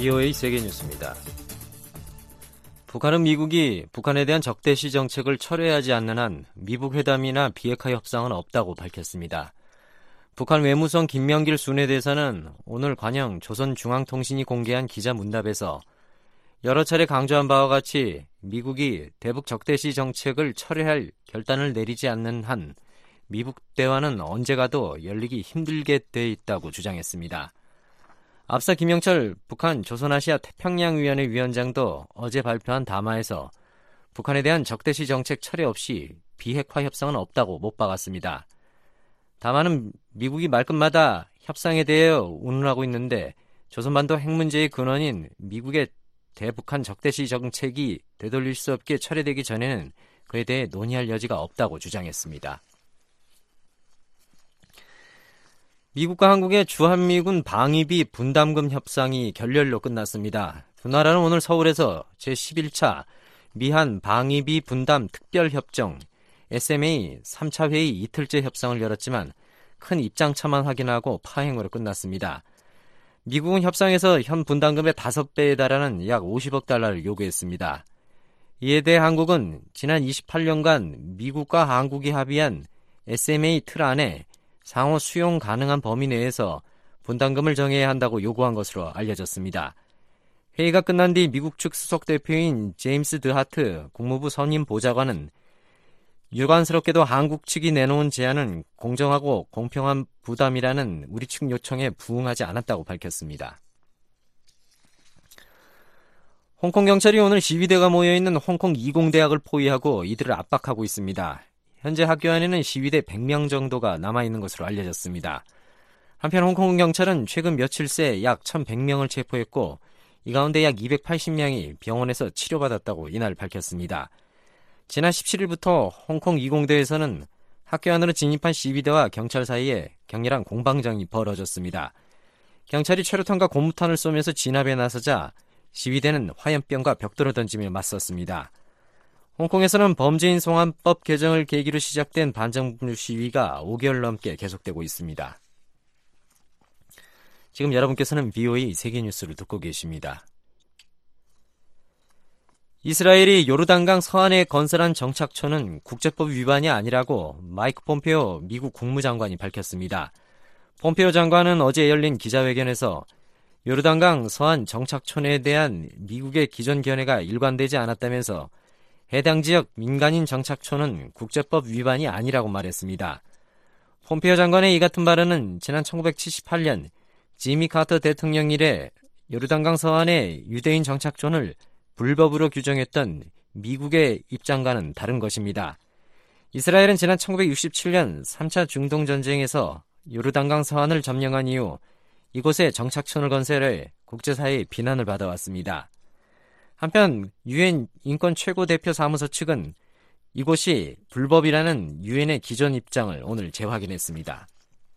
BOA 세계뉴스입니다. 북한은 미국이 북한에 대한 적대시 정책을 철회하지 않는 한 미북 회담이나 비핵화 협상은 없다고 밝혔습니다. 북한 외무성 김명길 순회대사는 오늘 관영 조선중앙통신이 공개한 기자 문답에서 여러 차례 강조한 바와 같이 미국이 대북 적대시 정책을 철회할 결단을 내리지 않는 한 미북 대화는 언제 가도 열리기 힘들게 돼 있다고 주장했습니다. 앞서 김영철 북한 조선아시아 태평양위원회 위원장도 어제 발표한 담화에서 북한에 대한 적대시 정책 철회 없이 비핵화 협상은 없다고 못 박았습니다. 담화는 미국이 말끝마다 협상에 대해 운운하고 있는데 조선반도 핵 문제의 근원인 미국의 대북한 적대시 정책이 되돌릴 수 없게 철회되기 전에는 그에 대해 논의할 여지가 없다고 주장했습니다. 미국과 한국의 주한미군 방위비 분담금 협상이 결렬로 끝났습니다. 두 나라는 오늘 서울에서 제11차 미한 방위비 분담 특별협정 SMA 3차 회의 이틀째 협상을 열었지만 큰 입장차만 확인하고 파행으로 끝났습니다. 미국은 협상에서 현 분담금의 5배에 달하는 약 50억 달러를 요구했습니다. 이에 대해 한국은 지난 28년간 미국과 한국이 합의한 SMA 틀 안에 상호 수용 가능한 범위 내에서 분담금을 정해야 한다고 요구한 것으로 알려졌습니다. 회의가 끝난 뒤 미국 측 수석 대표인 제임스 드하트 국무부 선임 보좌관은 유감스럽게도 한국 측이 내놓은 제안은 공정하고 공평한 부담이라는 우리 측 요청에 부응하지 않았다고 밝혔습니다. 홍콩 경찰이 오늘 시위대가 모여있는 홍콩 이공대학을 포위하고 이들을 압박하고 있습니다. 현재 학교 안에는 시위대 100명 정도가 남아있는 것으로 알려졌습니다. 한편 홍콩 경찰은 최근 며칠 새 약 1,100명을 체포했고 이 가운데 약 280명이 병원에서 치료받았다고 이날 밝혔습니다. 지난 17일부터 홍콩 이공대에서는 학교 안으로 진입한 시위대와 경찰 사이에 격렬한 공방전이 벌어졌습니다. 경찰이 최루탄과 고무탄을 쏘면서 진압에 나서자 시위대는 화염병과 벽돌을 던지며 맞섰습니다. 홍콩에서는 범죄인 송환법 개정을 계기로 시작된 반정부 시위가 5개월 넘게 계속되고 있습니다. 지금 여러분께서는 BOA 세계뉴스를 듣고 계십니다. 이스라엘이 요르단강 서안에 건설한 정착촌은 국제법 위반이 아니라고 마이크 폼페오 미국 국무장관이 밝혔습니다. 폼페오 장관은 어제 열린 기자회견에서 요르단강 서안 정착촌에 대한 미국의 기존 견해가 일관되지 않았다면서 해당 지역 민간인 정착촌은 국제법 위반이 아니라고 말했습니다. 폼페오 장관의 이 같은 발언은 지난 1978년 지미 카터 대통령 이래 요르단강 서안의 유대인 정착촌을 불법으로 규정했던 미국의 입장과는 다른 것입니다. 이스라엘은 지난 1967년 3차 중동전쟁에서 요르단강 서안을 점령한 이후 이곳에 정착촌을 건설해 국제사회의 비난을 받아왔습니다. 한편 유엔 인권 최고대표 사무소 측은 이곳이 불법이라는 유엔의 기존 입장을 오늘 재확인했습니다.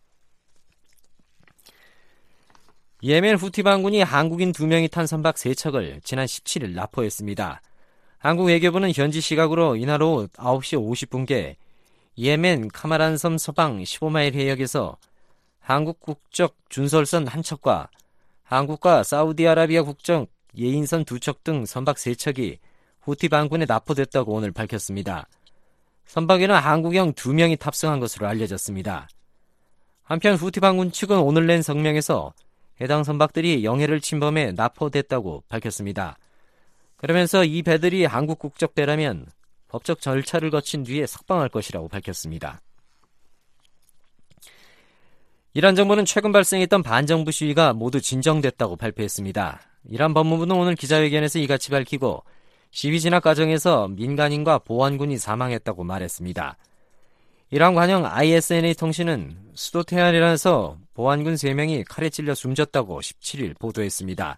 예멘 후티 반군이 한국인 2명이 탄 선박 3척을 지난 17일 납포했습니다. 한국 외교부는 현지 시각으로 이날 오후 9시 50분께 예멘 카마란섬 서방 15마일 해역에서 한국 국적 준설선 1척과 한국과 사우디아라비아 국적 예인선 2척 등 선박 3척이 후티 반군에 납포됐다고 오늘 밝혔습니다. 선박에는 한국형 2명이 탑승한 것으로 알려졌습니다. 한편 후티 반군 측은 오늘 낸 성명에서 해당 선박들이 영해를 침범해 납포됐다고 밝혔습니다. 그러면서 이 배들이 한국 국적 배라면 법적 절차를 거친 뒤에 석방할 것이라고 밝혔습니다. 이란 정부는 최근 발생했던 반정부 시위가 모두 진정됐다고 발표했습니다. 이란 법무부는 오늘 기자회견에서 이같이 밝히고 시위 진압 과정에서 민간인과 보안군이 사망했다고 말했습니다. 이란 관영 ISNA 통신은 수도 테헤란에서 보안군 3명이 칼에 찔려 숨졌다고 17일 보도했습니다.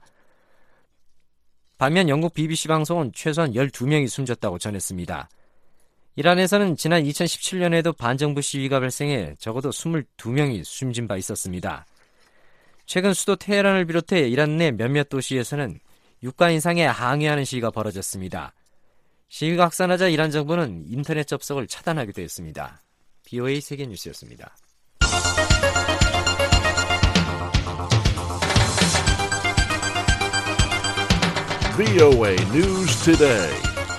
반면 영국 BBC 방송은 최소한 12명이 숨졌다고 전했습니다. 이란에서는 지난 2017년에도 반정부 시위가 발생해 적어도 22명이 숨진 바 있었습니다. 최근 수도 테헤란을 비롯해 이란 내 몇몇 도시에서는 유가 인상에 항의하는 시위가 벌어졌습니다. 시위가 확산하자 이란 정부는 인터넷 접속을 차단하기도 했습니다. BOA 세계뉴스였습니다. VOA News Today.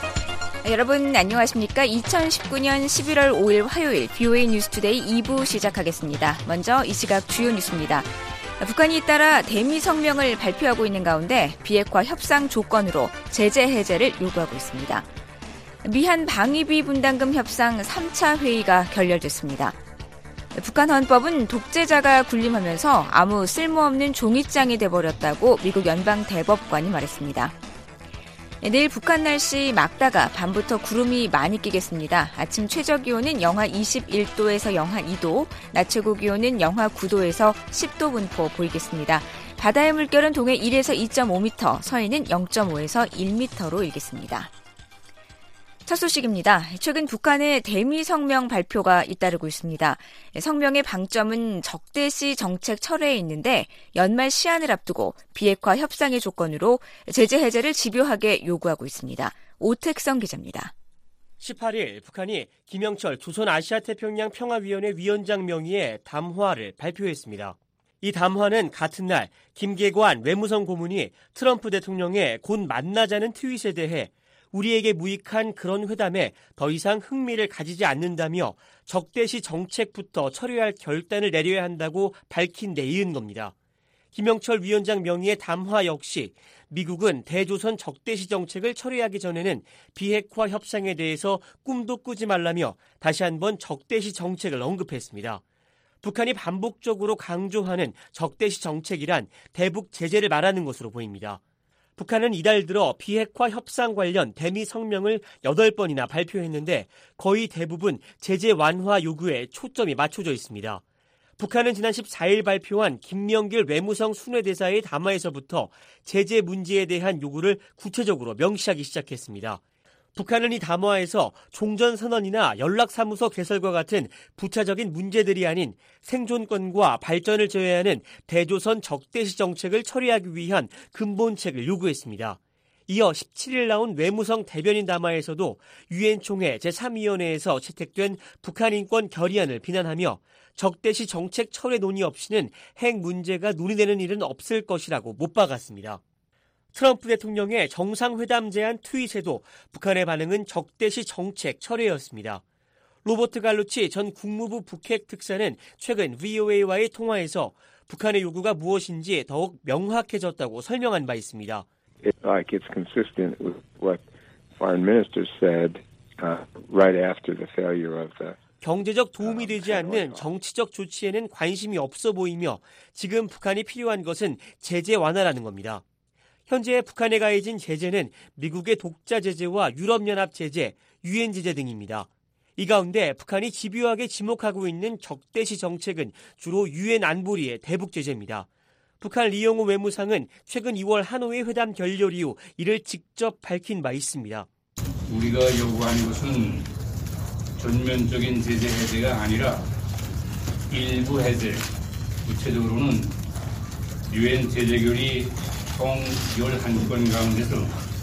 여러분 안녕하십니까? 2019년 11월 5일 화요일 VOA 뉴스 투데이 2부 시작하겠습니다. 먼저 이 시각 주요 뉴스입니다. 북한이 잇따라 대미 성명을 발표하고 있는 가운데 비핵화 협상 조건으로 제재 해제를 요구하고 있습니다. 미한 방위비 분담금 협상 3차 회의가 결렬됐습니다. 북한 헌법은 독재자가 군림하면서 아무 쓸모없는 종이장이 돼버렸다고 미국 연방대법관이 말했습니다. 내일 북한 날씨 맑다가 밤부터 구름이 많이 끼겠습니다. 아침 최저기온은 영하 21도에서 영하 2도, 낮 최고기온은 영하 9도에서 10도 분포 보이겠습니다. 바다의 물결은 동해 1에서 2.5m, 서해는 0.5에서 1m로 일겠습니다. 첫 소식입니다. 최근 북한의 대미 성명 발표가 잇따르고 있습니다. 성명의 방점은 적대시 정책 철회에 있는데 연말 시한을 앞두고 비핵화 협상의 조건으로 제재 해제를 집요하게 요구하고 있습니다. 오택성 기자입니다. 18일 북한이 김영철 조선아시아태평양 평화위원회 위원장 명의의 담화를 발표했습니다. 이 담화는 같은 날 김계관 외무성 고문이 트럼프 대통령의 곧 만나자는 트윗에 대해 우리에게 무익한 그런 회담에 더 이상 흥미를 가지지 않는다며 적대시 정책부터 철회할 결단을 내려야 한다고 밝힌 데 이은 겁니다. 김영철 위원장 명의의 담화 역시 미국은 대조선 적대시 정책을 철회하기 전에는 비핵화 협상에 대해서 꿈도 꾸지 말라며 다시 한번 적대시 정책을 언급했습니다. 북한이 반복적으로 강조하는 적대시 정책이란 대북 제재를 말하는 것으로 보입니다. 북한은 이달 들어 비핵화 협상 관련 대미 성명을 8번이나 발표했는데 거의 대부분 제재 완화 요구에 초점이 맞춰져 있습니다. 북한은 지난 14일 발표한 김명길 외무성 순회대사의 담화에서부터 제재 문제에 대한 요구를 구체적으로 명시하기 시작했습니다. 북한은 이 담화에서 종전선언이나 연락사무소 개설과 같은 부차적인 문제들이 아닌 생존권과 발전을 제외하는 대조선 적대시 정책을 처리하기 위한 근본책을 요구했습니다. 이어 17일 나온 외무성 대변인 담화에서도 유엔 총회 제3위원회에서 채택된 북한 인권 결의안을 비난하며 적대시 정책 철회 논의 없이는 핵 문제가 논의되는 일은 없을 것이라고 못 박았습니다. 트럼프 대통령의 정상회담 제안 트윗에도 북한의 반응은 적대시 정책 철회였습니다. 로버트 갈루치 전 국무부 북핵 특사는 최근 VOA와의 통화에서 북한의 요구가 무엇인지 더욱 명확해졌다고 설명한 바 있습니다. It's consistent with what foreign ministers said right after the failure of the 경제적 도움이 되지 않는 정치적 조치에는 관심이 없어 보이며 지금 북한이 필요한 것은 제재 완화라는 겁니다. 현재 북한에 가해진 제재는 미국의 독자 제재와 유럽연합 제재, 유엔 제재 등입니다. 이 가운데 북한이 집요하게 지목하고 있는 적대시 정책은 주로 유엔 안보리의 대북 제재입니다. 북한 리용호 외무상은 최근 2월 하노이 회담 결렬 이후 이를 직접 밝힌 바 있습니다. 우리가 요구하는 것은 전면적인 제재 해제가 아니라 일부 해제, 구체적으로는 유엔 제재결의 총 11건 가운데서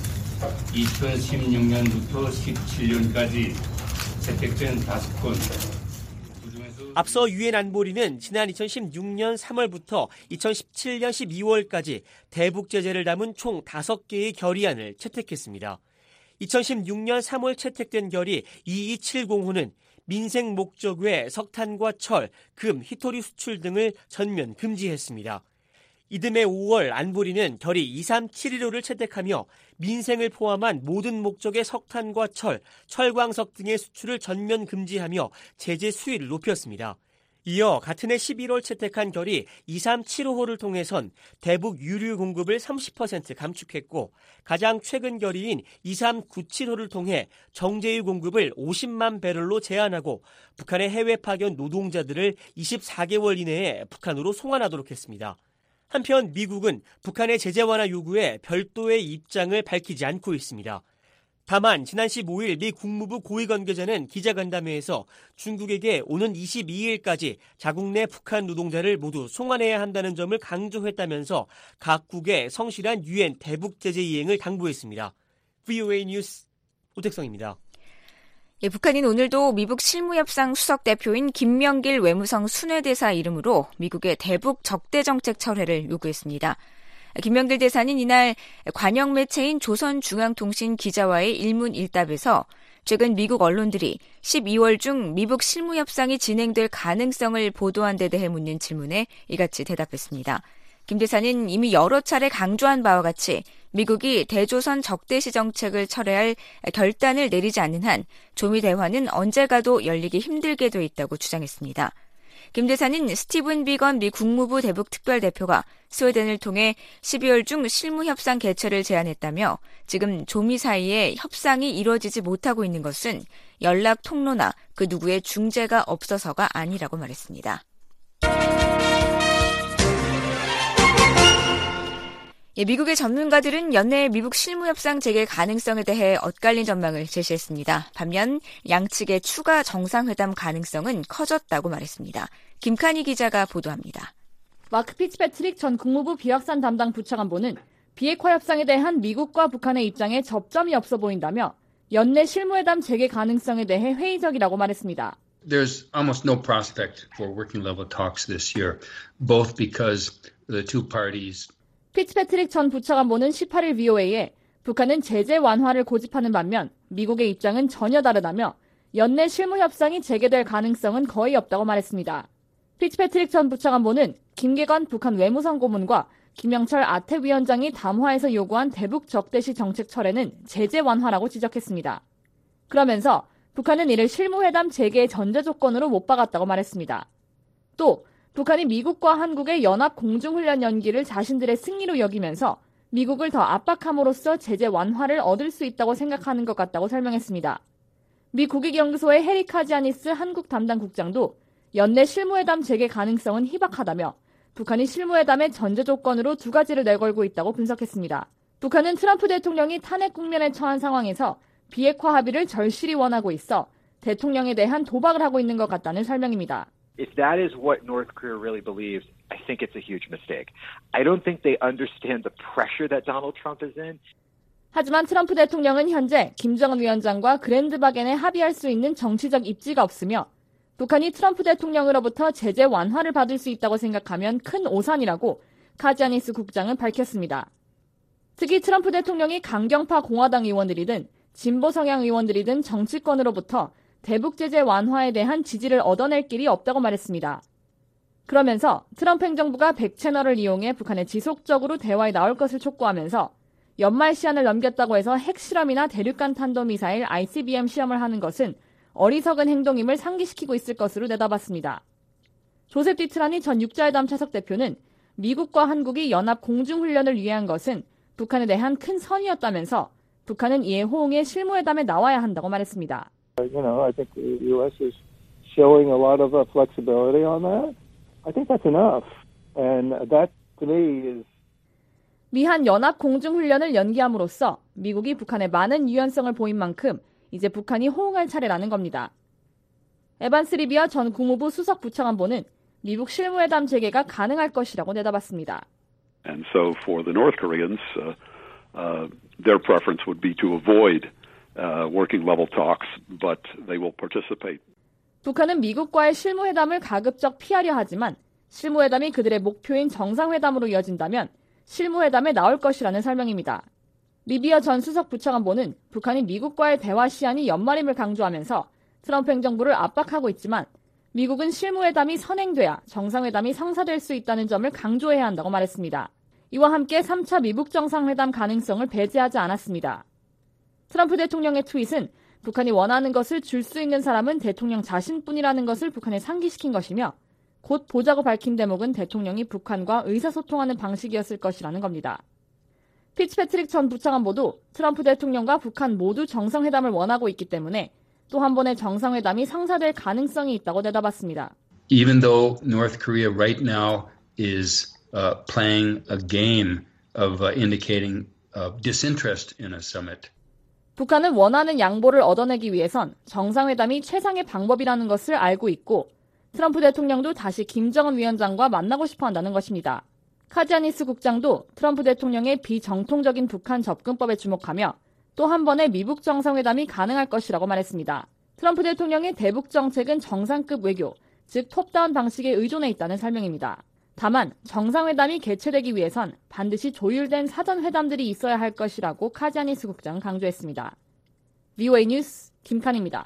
2016년부터 17년까지 채택된 5건. 앞서 유엔 안보리는 지난 2016년 3월부터 2017년 12월까지 대북 제재를 담은 총 5개의 결의안을 채택했습니다. 2016년 3월 채택된 결의 2270호는 민생 목적 외 석탄과 철, 금, 희토리 수출 등을 전면 금지했습니다. 이듬해 5월 안보리는 결의 23715를 채택하며 민생을 포함한 모든 목적의 석탄과 철, 철광석 등의 수출을 전면 금지하며 제재 수위를 높였습니다. 이어 같은 해 11월 채택한 결의 23755호를 통해선 대북 유류 공급을 30% 감축했고 가장 최근 결의인 23975를 통해 정제유 공급을 50만 배럴로 제한하고 북한의 해외 파견 노동자들을 24개월 이내에 북한으로 송환하도록 했습니다. 한편 미국은 북한의 제재 완화 요구에 별도의 입장을 밝히지 않고 있습니다. 다만 지난 15일 미 국무부 고위 관계자는 기자간담회에서 중국에게 오는 22일까지 자국 내 북한 노동자를 모두 송환해야 한다는 점을 강조했다면서 각국의 성실한 유엔 대북 제재 이행을 당부했습니다. VOA 뉴스 오택성입니다. 북한은 오늘도 미북 실무협상 수석대표인 김명길 외무성 순회대사 이름으로 미국의 대북 적대정책 철회를 요구했습니다. 김명길 대사는 이날 관영 매체인 조선중앙통신 기자와의 일문일답에서 최근 미국 언론들이 12월 중 미북 실무협상이 진행될 가능성을 보도한 데 대해 묻는 질문에 이같이 대답했습니다. 김 대사는 이미 여러 차례 강조한 바와 같이 미국이 대조선 적대시 정책을 철회할 결단을 내리지 않는 한 조미 대화는 언제 가도 열리기 힘들게 돼 있다고 주장했습니다. 김 대사는 스티븐 비건 미 국무부 대북 특별대표가 스웨덴을 통해 12월 중 실무협상 개최를 제안했다며 지금 조미 사이에 협상이 이루어지지 못하고 있는 것은 연락 통로나 그 누구의 중재가 없어서가 아니라고 말했습니다. 미국의 전문가들은 연내 미북 실무협상 재개 가능성에 대해 엇갈린 전망을 제시했습니다. 반면 양측의 추가 정상회담 가능성은 커졌다고 말했습니다. 김칸희 기자가 보도합니다. 마크 피츠패트릭 전 국무부 비확산 담당 부차관보는 비핵화 협상에 대한 미국과 북한의 입장에 접점이 없어 보인다며 연내 실무회담 재개 가능성에 대해 회의적이라고 말했습니다. There's almost no prospect for working level talks this year, both because the two parties 피츠패트릭 전 부차관보는 18일 VOA에 북한은 제재 완화를 고집하는 반면 미국의 입장은 전혀 다르다며 연내 실무협상이 재개될 가능성은 거의 없다고 말했습니다. 피츠패트릭 전 부차관보는 김계관 북한 외무성 고문과 김영철 아태 위원장이 담화에서 요구한 대북 적대시 정책 철회는 제재 완화라고 지적했습니다. 그러면서 북한은 이를 실무회담 재개의 전제 조건으로 못 박았다고 말했습니다. 또 북한이 미국과 한국의 연합 공중훈련 연기를 자신들의 승리로 여기면서 미국을 더 압박함으로써 제재 완화를 얻을 수 있다고 생각하는 것 같다고 설명했습니다. 미 국익연구소의 해리 카지아니스 한국 담당 국장도 연내 실무회담 재개 가능성은 희박하다며 북한이 실무회담의 전제 조건으로 두 가지를 내걸고 있다고 분석했습니다. 북한은 트럼프 대통령이 탄핵 국면에 처한 상황에서 비핵화 합의를 절실히 원하고 있어 대통령에 대한 도박을 하고 있는 것 같다는 설명입니다. If that is what North Korea really believes, I think it's a huge mistake. I don't think they understand the pressure that Donald Trump is in. 하지만 트럼프 대통령은 현재 김정은 위원장과 그랜드 바겐에 합의할 수 있는 정치적 입지가 없으며 북한이 트럼프 대통령으로부터 제재 완화를 받을 수 있다고 생각하면 큰 오산이라고 카지아니스 국장은 밝혔습니다. 특히 트럼프 대통령이 강경파 공화당 의원들이든 진보 성향 의원들이든 정치권으로부터 대북 제재 완화에 대한 지지를 얻어낼 길이 없다고 말했습니다. 그러면서 트럼프 행정부가 100채널을 이용해 북한에 지속적으로 대화에 나올 것을 촉구하면서 연말 시한을 넘겼다고 해서 핵실험이나 대륙간 탄도미사일 ICBM 시험을 하는 것은 어리석은 행동임을 상기시키고 있을 것으로 내다봤습니다. 조셉 디트라니 전 육자회담 차석 대표는 미국과 한국이 연합 공중훈련을 위한 것은 북한에 대한 큰 선의였다면서 북한은 이에 호응해 실무회담에 나와야 한다고 말했습니다. I think the U.S. is showing a lot of flexibility on that. I think that's enough. And that, to me, is 미한 연합 공중훈련을 연기함으로써 미국이 북한에 많은 유연성을 보인 만큼 이제 북한이 호응할 차례라는 겁니다. 에반스 리비아 전 국무부 수석 부차관보는 미국 실무회담 재개가 가능할 것이라고 내다봤습니다. And so for the North Koreans, their preference would be to avoid working level talks, but they will participate. 북한은 미국과의 실무회담을 가급적 피하려 하지만 실무회담이 그들의 목표인 정상회담으로 이어진다면 실무회담에 나올 것이라는 설명입니다. 리비아 전 수석 부차관보는 북한이 미국과의 대화 시한이 연말임을 강조하면서 트럼프 행정부를 압박하고 있지만 미국은 실무회담이 선행돼야 정상회담이 성사될 수 있다는 점을 강조해야 한다고 말했습니다. 이와 함께 3차 미북 정상회담 가능성을 배제하지 않았습니다. 트럼프 대통령의 트윗은 북한이 원하는 것을 줄 수 있는 사람은 대통령 자신뿐이라는 것을 북한에 상기시킨 것이며 곧 보자고 밝힌 대목은 대통령이 북한과 의사소통하는 방식이었을 것이라는 겁니다. 피츠패트릭 전 부차관보도 트럼프 대통령과 북한 모두 정상회담을 원하고 있기 때문에 또 한 번의 정상회담이 성사될 가능성이 있다고 대답했습니다. Even though North Korea right now is playing a game of indicating disinterest in a summit. 북한은 원하는 양보를 얻어내기 위해선 정상회담이 최상의 방법이라는 것을 알고 있고 트럼프 대통령도 다시 김정은 위원장과 만나고 싶어 한다는 것입니다. 카지아니스 국장도 트럼프 대통령의 비정통적인 북한 접근법에 주목하며 또 한 번의 미북 정상회담이 가능할 것이라고 말했습니다. 트럼프 대통령의 대북 정책은 정상급 외교, 즉 톱다운 방식에 의존해 있다는 설명입니다. 다만 정상회담이 개최되기 위해선 반드시 조율된 사전회담들이 있어야 할 것이라고 카지아니스 국장은 강조했습니다. VOA 뉴스 김칸입니다.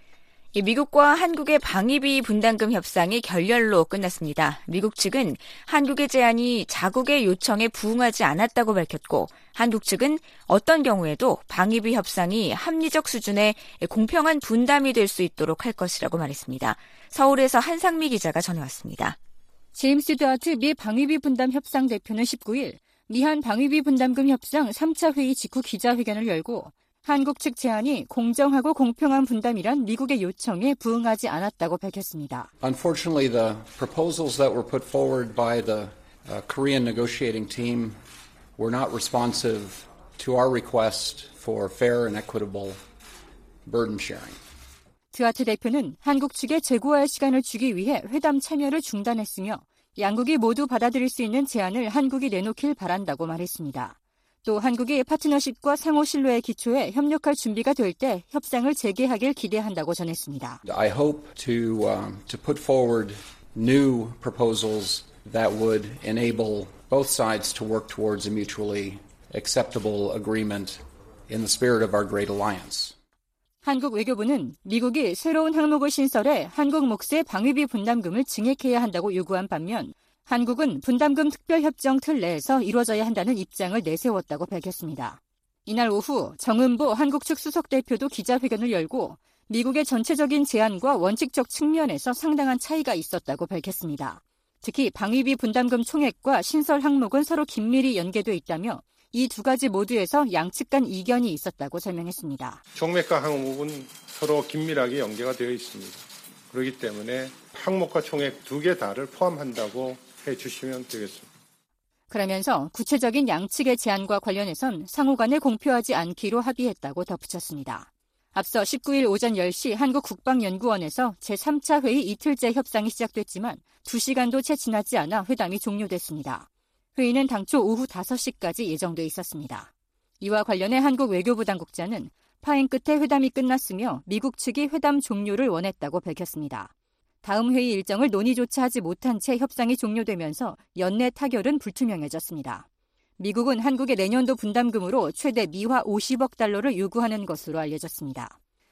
미국과 한국의 방위비 분담금 협상이 결렬로 끝났습니다. 미국 측은 한국의 제안이 자국의 요청에 부응하지 않았다고 밝혔고 한국 측은 어떤 경우에도 방위비 협상이 합리적 수준의 공평한 분담이 될 수 있도록 할 것이라고 말했습니다. 서울에서 한상미 기자가 전해왔습니다. 제임스 드하트 미 방위비 분담 협상 대표는 19일 미한 방위비 분담금 협상 3차 회의 직후 기자회견을 열고 한국 측 제안이 공정하고 공평한 분담이란 미국의 요청에 부응하지 않았다고 밝혔습니다. Unfortunately, the proposals that were put forward by the Korean negotiating team were not responsive to our request for fair and equitable burden sharing. 드하트 대표는 한국 측에 재고할 시간을 주기 위해 회담 참여를 중단했으며 양국이 모두 받아들일 수 있는 제안을 한국이 내놓길 바란다고 말했습니다. 또 한국이 파트너십과 상호 신뢰의 기초에 협력할 준비가 될 때 협상을 재개하길 기대한다고 전했습니다. I hope to put forward new proposals that would enable both sides to work towards a mutually acceptable agreement in the spirit of our great alliance. 한국 외교부는 미국이 새로운 항목을 신설해 한국 몫의 방위비 분담금을 증액해야 한다고 요구한 반면 한국은 분담금 특별협정 틀 내에서 이루어져야 한다는 입장을 내세웠다고 밝혔습니다. 이날 오후 정은보 한국 측 수석대표도 기자회견을 열고 미국의 전체적인 제안과 원칙적 측면에서 상당한 차이가 있었다고 밝혔습니다. 특히 방위비 분담금 총액과 신설 항목은 서로 긴밀히 연계돼 있다며 이 두 가지 모두에서 양측 간 이견이 있었다고 설명했습니다. 총액과 항목은 서로 긴밀하게 연계가 되어 있습니다. 그렇기 때문에 항목과 총액 두 개 다를 포함한다고 해주시면 되겠습니다. 그러면서 구체적인 양측의 제안과 관련해선 상호 간에 공표하지 않기로 합의했다고 덧붙였습니다. 앞서 19일 오전 10시 한국국방연구원에서 제3차 회의 이틀째 협상이 시작됐지만 2시간도 채 지나지 않아 회담이 종료됐습니다. 회의는 당초 오후 5시까지 예정돼 있었습니다. 이와 관련해 한국 외교부 당국자는 파행 끝에 회담이 끝났으며 미국 측이 회담 종료를 원했다고 밝혔습니다. 다음 회의 일정을 논의조차 하지 못한 채 협상이 종료되면서 연내 타결은 불투명해졌습니다. 미국은 한국의 내년도 분담금으로 최대 미화 50억 달러를 요구하는 것으로 알려졌습니다.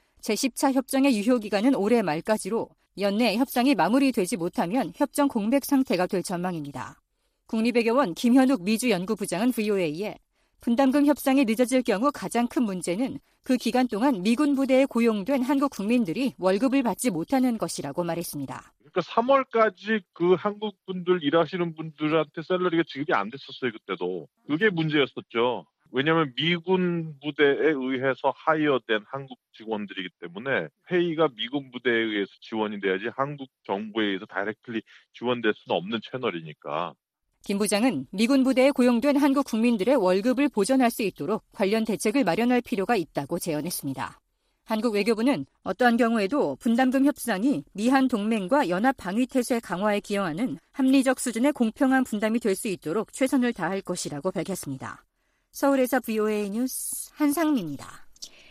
제10차 협정의 유효기간은 올해 말까지로 연내 협상이 마무리되지 못하면 협정 공백 상태가 될 전망입니다. 국립외교원 김현욱 미주연구부장은 VOA에 분담금 협상이 늦어질 경우 가장 큰 문제는 그 기간 동안 미군 부대에 고용된 한국 국민들이 월급을 받지 못하는 것이라고 말했습니다. 그러니까 3월까지 그 한국 분들 일하시는 분들한테 샐러리가 지급이 안 됐었어요. 그때도. 그게 문제였었죠. 왜냐하면 미군 부대에 의해서 하이어된 한국 직원들이기 때문에 회의가 미군 부대에 의해서 지원이 돼야지 한국 정부에 의해서 다이렉트리 지원될 수는 없는 채널이니까. 김 부장은 미군 부대에 고용된 한국 국민들의 월급을 보전할 수 있도록 관련 대책을 마련할 필요가 있다고 제언했습니다. 한국 외교부는 어떠한 경우에도 분담금 협상이 미한 동맹과 연합 방위 태세 강화에 기여하는 합리적 수준의 공평한 분담이 될 수 있도록 최선을 다할 것이라고 밝혔습니다. 서울에서 VOA 뉴스 한상미입니다.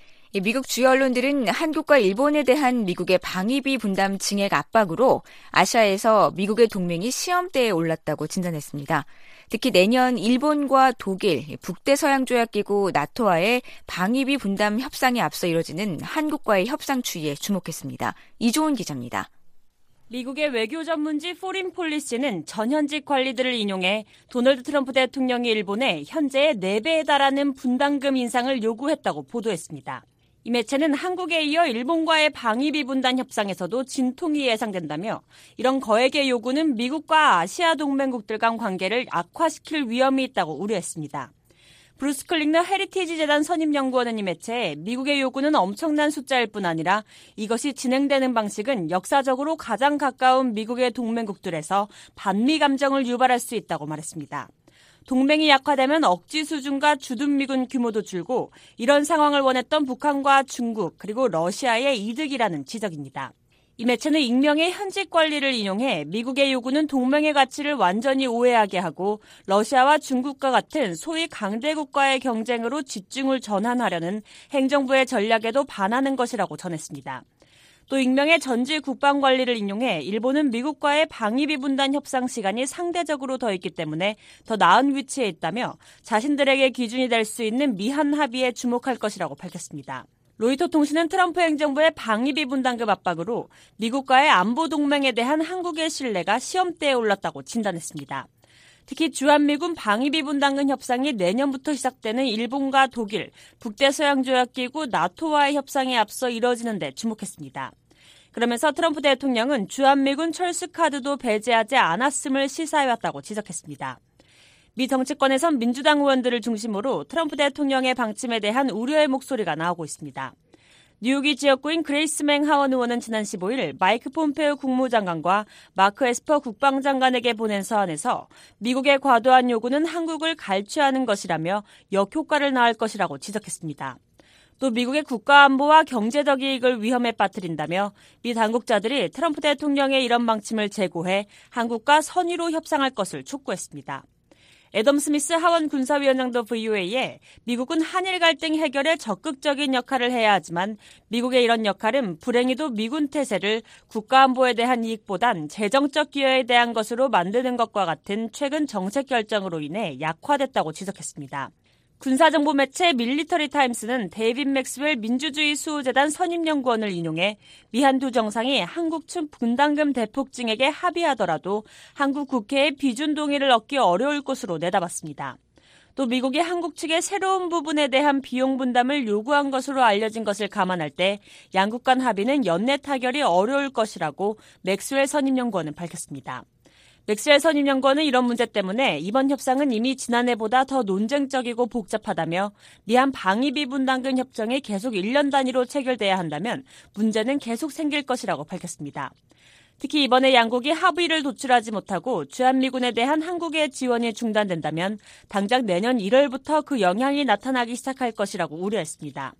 미국 주요 언론들은 한국과 일본에 대한 미국의 방위비 분담 증액 압박으로 아시아에서 미국의 동맹이 시험대에 올랐다고 진단했습니다. 특히 내년 일본과 독일, 북대서양조약기구 나토와의 방위비 분담 협상에 앞서 이뤄지는 한국과의 협상 추이에 주목했습니다. 이조은 기자입니다. 미국의 외교 전문지 포린폴리시는 전현직 관리들을 인용해 도널드 트럼프 대통령이 일본에 현재의 4배에 달하는 분담금 인상을 요구했다고 보도했습니다. 이 매체는 한국에 이어 일본과의 방위비 분담 협상에서도 진통이 예상된다며 이런 거액의 요구는 미국과 아시아 동맹국들 간 관계를 악화시킬 위험이 있다고 우려했습니다. 브루스 클링너 헤리티지 재단 선임연구원은 이 매체에 미국의 요구는 엄청난 숫자일 뿐 아니라 이것이 진행되는 방식은 역사적으로 가장 가까운 미국의 동맹국들에서 반미 감정을 유발할 수 있다고 말했습니다. 동맹이 약화되면 억지 수준과 주둔 미군 규모도 줄고 이런 상황을 원했던 북한과 중국 그리고 러시아의 이득이라는 지적입니다. 이 매체는 익명의 현직 관리를 인용해 미국의 요구는 동맹의 가치를 완전히 오해하게 하고 러시아와 중국과 같은 소위 강대국과의 경쟁으로 집중을 전환하려는 행정부의 전략에도 반하는 것이라고 전했습니다. 또 익명의 전직 국방관리를 인용해 일본은 미국과의 방위비 분담 협상 시간이 상대적으로 더 있기 때문에 더 나은 위치에 있다며 자신들에게 기준이 될 수 있는 미한 합의에 주목할 것이라고 밝혔습니다. 로이터 통신은 트럼프 행정부의 방위비 분담금 압박으로 미국과의 안보 동맹에 대한 한국의 신뢰가 시험대에 올랐다고 진단했습니다. 특히 주한미군 방위비 분담금 협상이 내년부터 시작되는 일본과 독일, 북대서양조약기구 나토와의 협상에 앞서 이뤄지는 데 주목했습니다. 그러면서 트럼프 대통령은 주한미군 철수카드도 배제하지 않았음을 시사해왔다고 지적했습니다. 미 정치권에선 민주당 의원들을 중심으로 트럼프 대통령의 방침에 대한 우려의 목소리가 나오고 있습니다. 뉴욕이 지역구인 그레이스맹 하원 의원은 지난 15일 마이크 폼페오 국무장관과 마크 에스퍼 국방장관에게 보낸 서한에서 미국의 과도한 요구는 한국을 갈취하는 것이라며 역효과를 낳을 것이라고 지적했습니다. 또 미국의 국가안보와 경제적 이익을 위험에 빠뜨린다며 미 당국자들이 트럼프 대통령의 이런 방침을 재고해 한국과 선의로 협상할 것을 촉구했습니다. 애덤 스미스 하원 군사위원장도 VOA에 미국은 한일 갈등 해결에 적극적인 역할을 해야 하지만 미국의 이런 역할은 불행히도 미군 태세를 국가안보에 대한 이익보단 재정적 기여에 대한 것으로 만드는 것과 같은 최근 정책 결정으로 인해 약화됐다고 지적했습니다. 군사정보 매체 밀리터리 타임스는 데이빗 맥스웰 민주주의 수호재단 선임연구원을 인용해 미한 두 정상이 한국 측 분담금 대폭 증액에 합의하더라도 한국 국회의 비준 동의를 얻기 어려울 것으로 내다봤습니다. 또 미국이 한국 측의 새로운 부분에 대한 비용 분담을 요구한 것으로 알려진 것을 감안할 때 양국 간 합의는 연내 타결이 어려울 것이라고 맥스웰 선임연구원은 밝혔습니다. 맥스웰 선임연구원은 이런 문제 때문에 이번 협상은 이미 지난해보다 더 논쟁적이고 복잡하다며 미한 방위비 분담금 협정이 계속 1년 단위로 체결돼야 한다면 문제는 계속 생길 것이라고 밝혔습니다. 특히 이번에 양국이 합의를 도출하지 못하고 주한미군에 대한 한국의 지원이 중단된다면 당장 내년 1월부터 그 영향이 나타나기 시작할 것이라고 우려했습니다.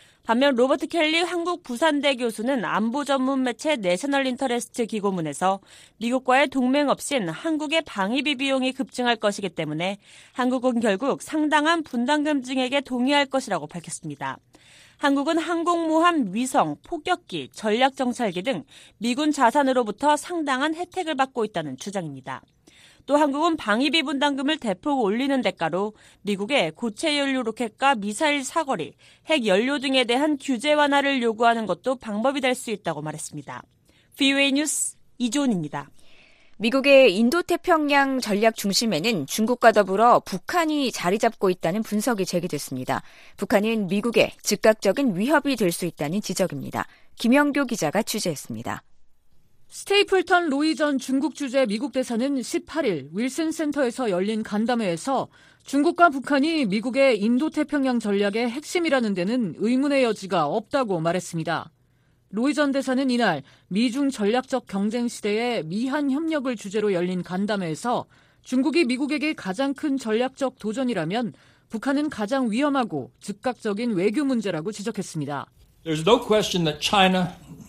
반면 로버트 켈리 한국 부산대 교수는 안보 전문 매체 내셔널 인터레스트 기고문에서 미국과의 동맹 없인 한국의 방위비 비용이 급증할 것이기 때문에 한국은 결국 상당한 분담금 증액에 동의할 것이라고 밝혔습니다. 한국은 항공모함, 위성, 폭격기, 전략정찰기 등 미군 자산으로부터 상당한 혜택을 받고 있다는 주장입니다. 또 한국은 방위비 분담금을 대폭 올리는 대가로 미국의 고체 연료 로켓과 미사일 사거리, 핵 연료 등에 대한 규제 완화를 요구하는 것도 방법이 될 수 있다고 말했습니다. VOA 뉴스 이조은입니다. 미국의 인도태평양 전략 중심에는 중국과 더불어 북한이 자리 잡고 있다는 분석이 제기됐습니다. 북한은 미국의 즉각적인 위협이 될 수 있다는 지적입니다. 김영교 기자가 취재했습니다. 스테이플턴 로이 전 중국 주재 미국 대사는 18일 윌슨 센터에서 열린 간담회에서 중국과 북한이 미국의 인도태평양 전략의 핵심이라는 데는 의문의 여지가 없다고 말했습니다. 로이 전 대사는 이날 미중 전략적 경쟁 시대의 미한 협력을 주제로 열린 간담회에서 중국이 미국에게 가장 큰 전략적 도전이라면 북한은 가장 위험하고 즉각적인 외교 문제라고 지적했습니다. There's no question that China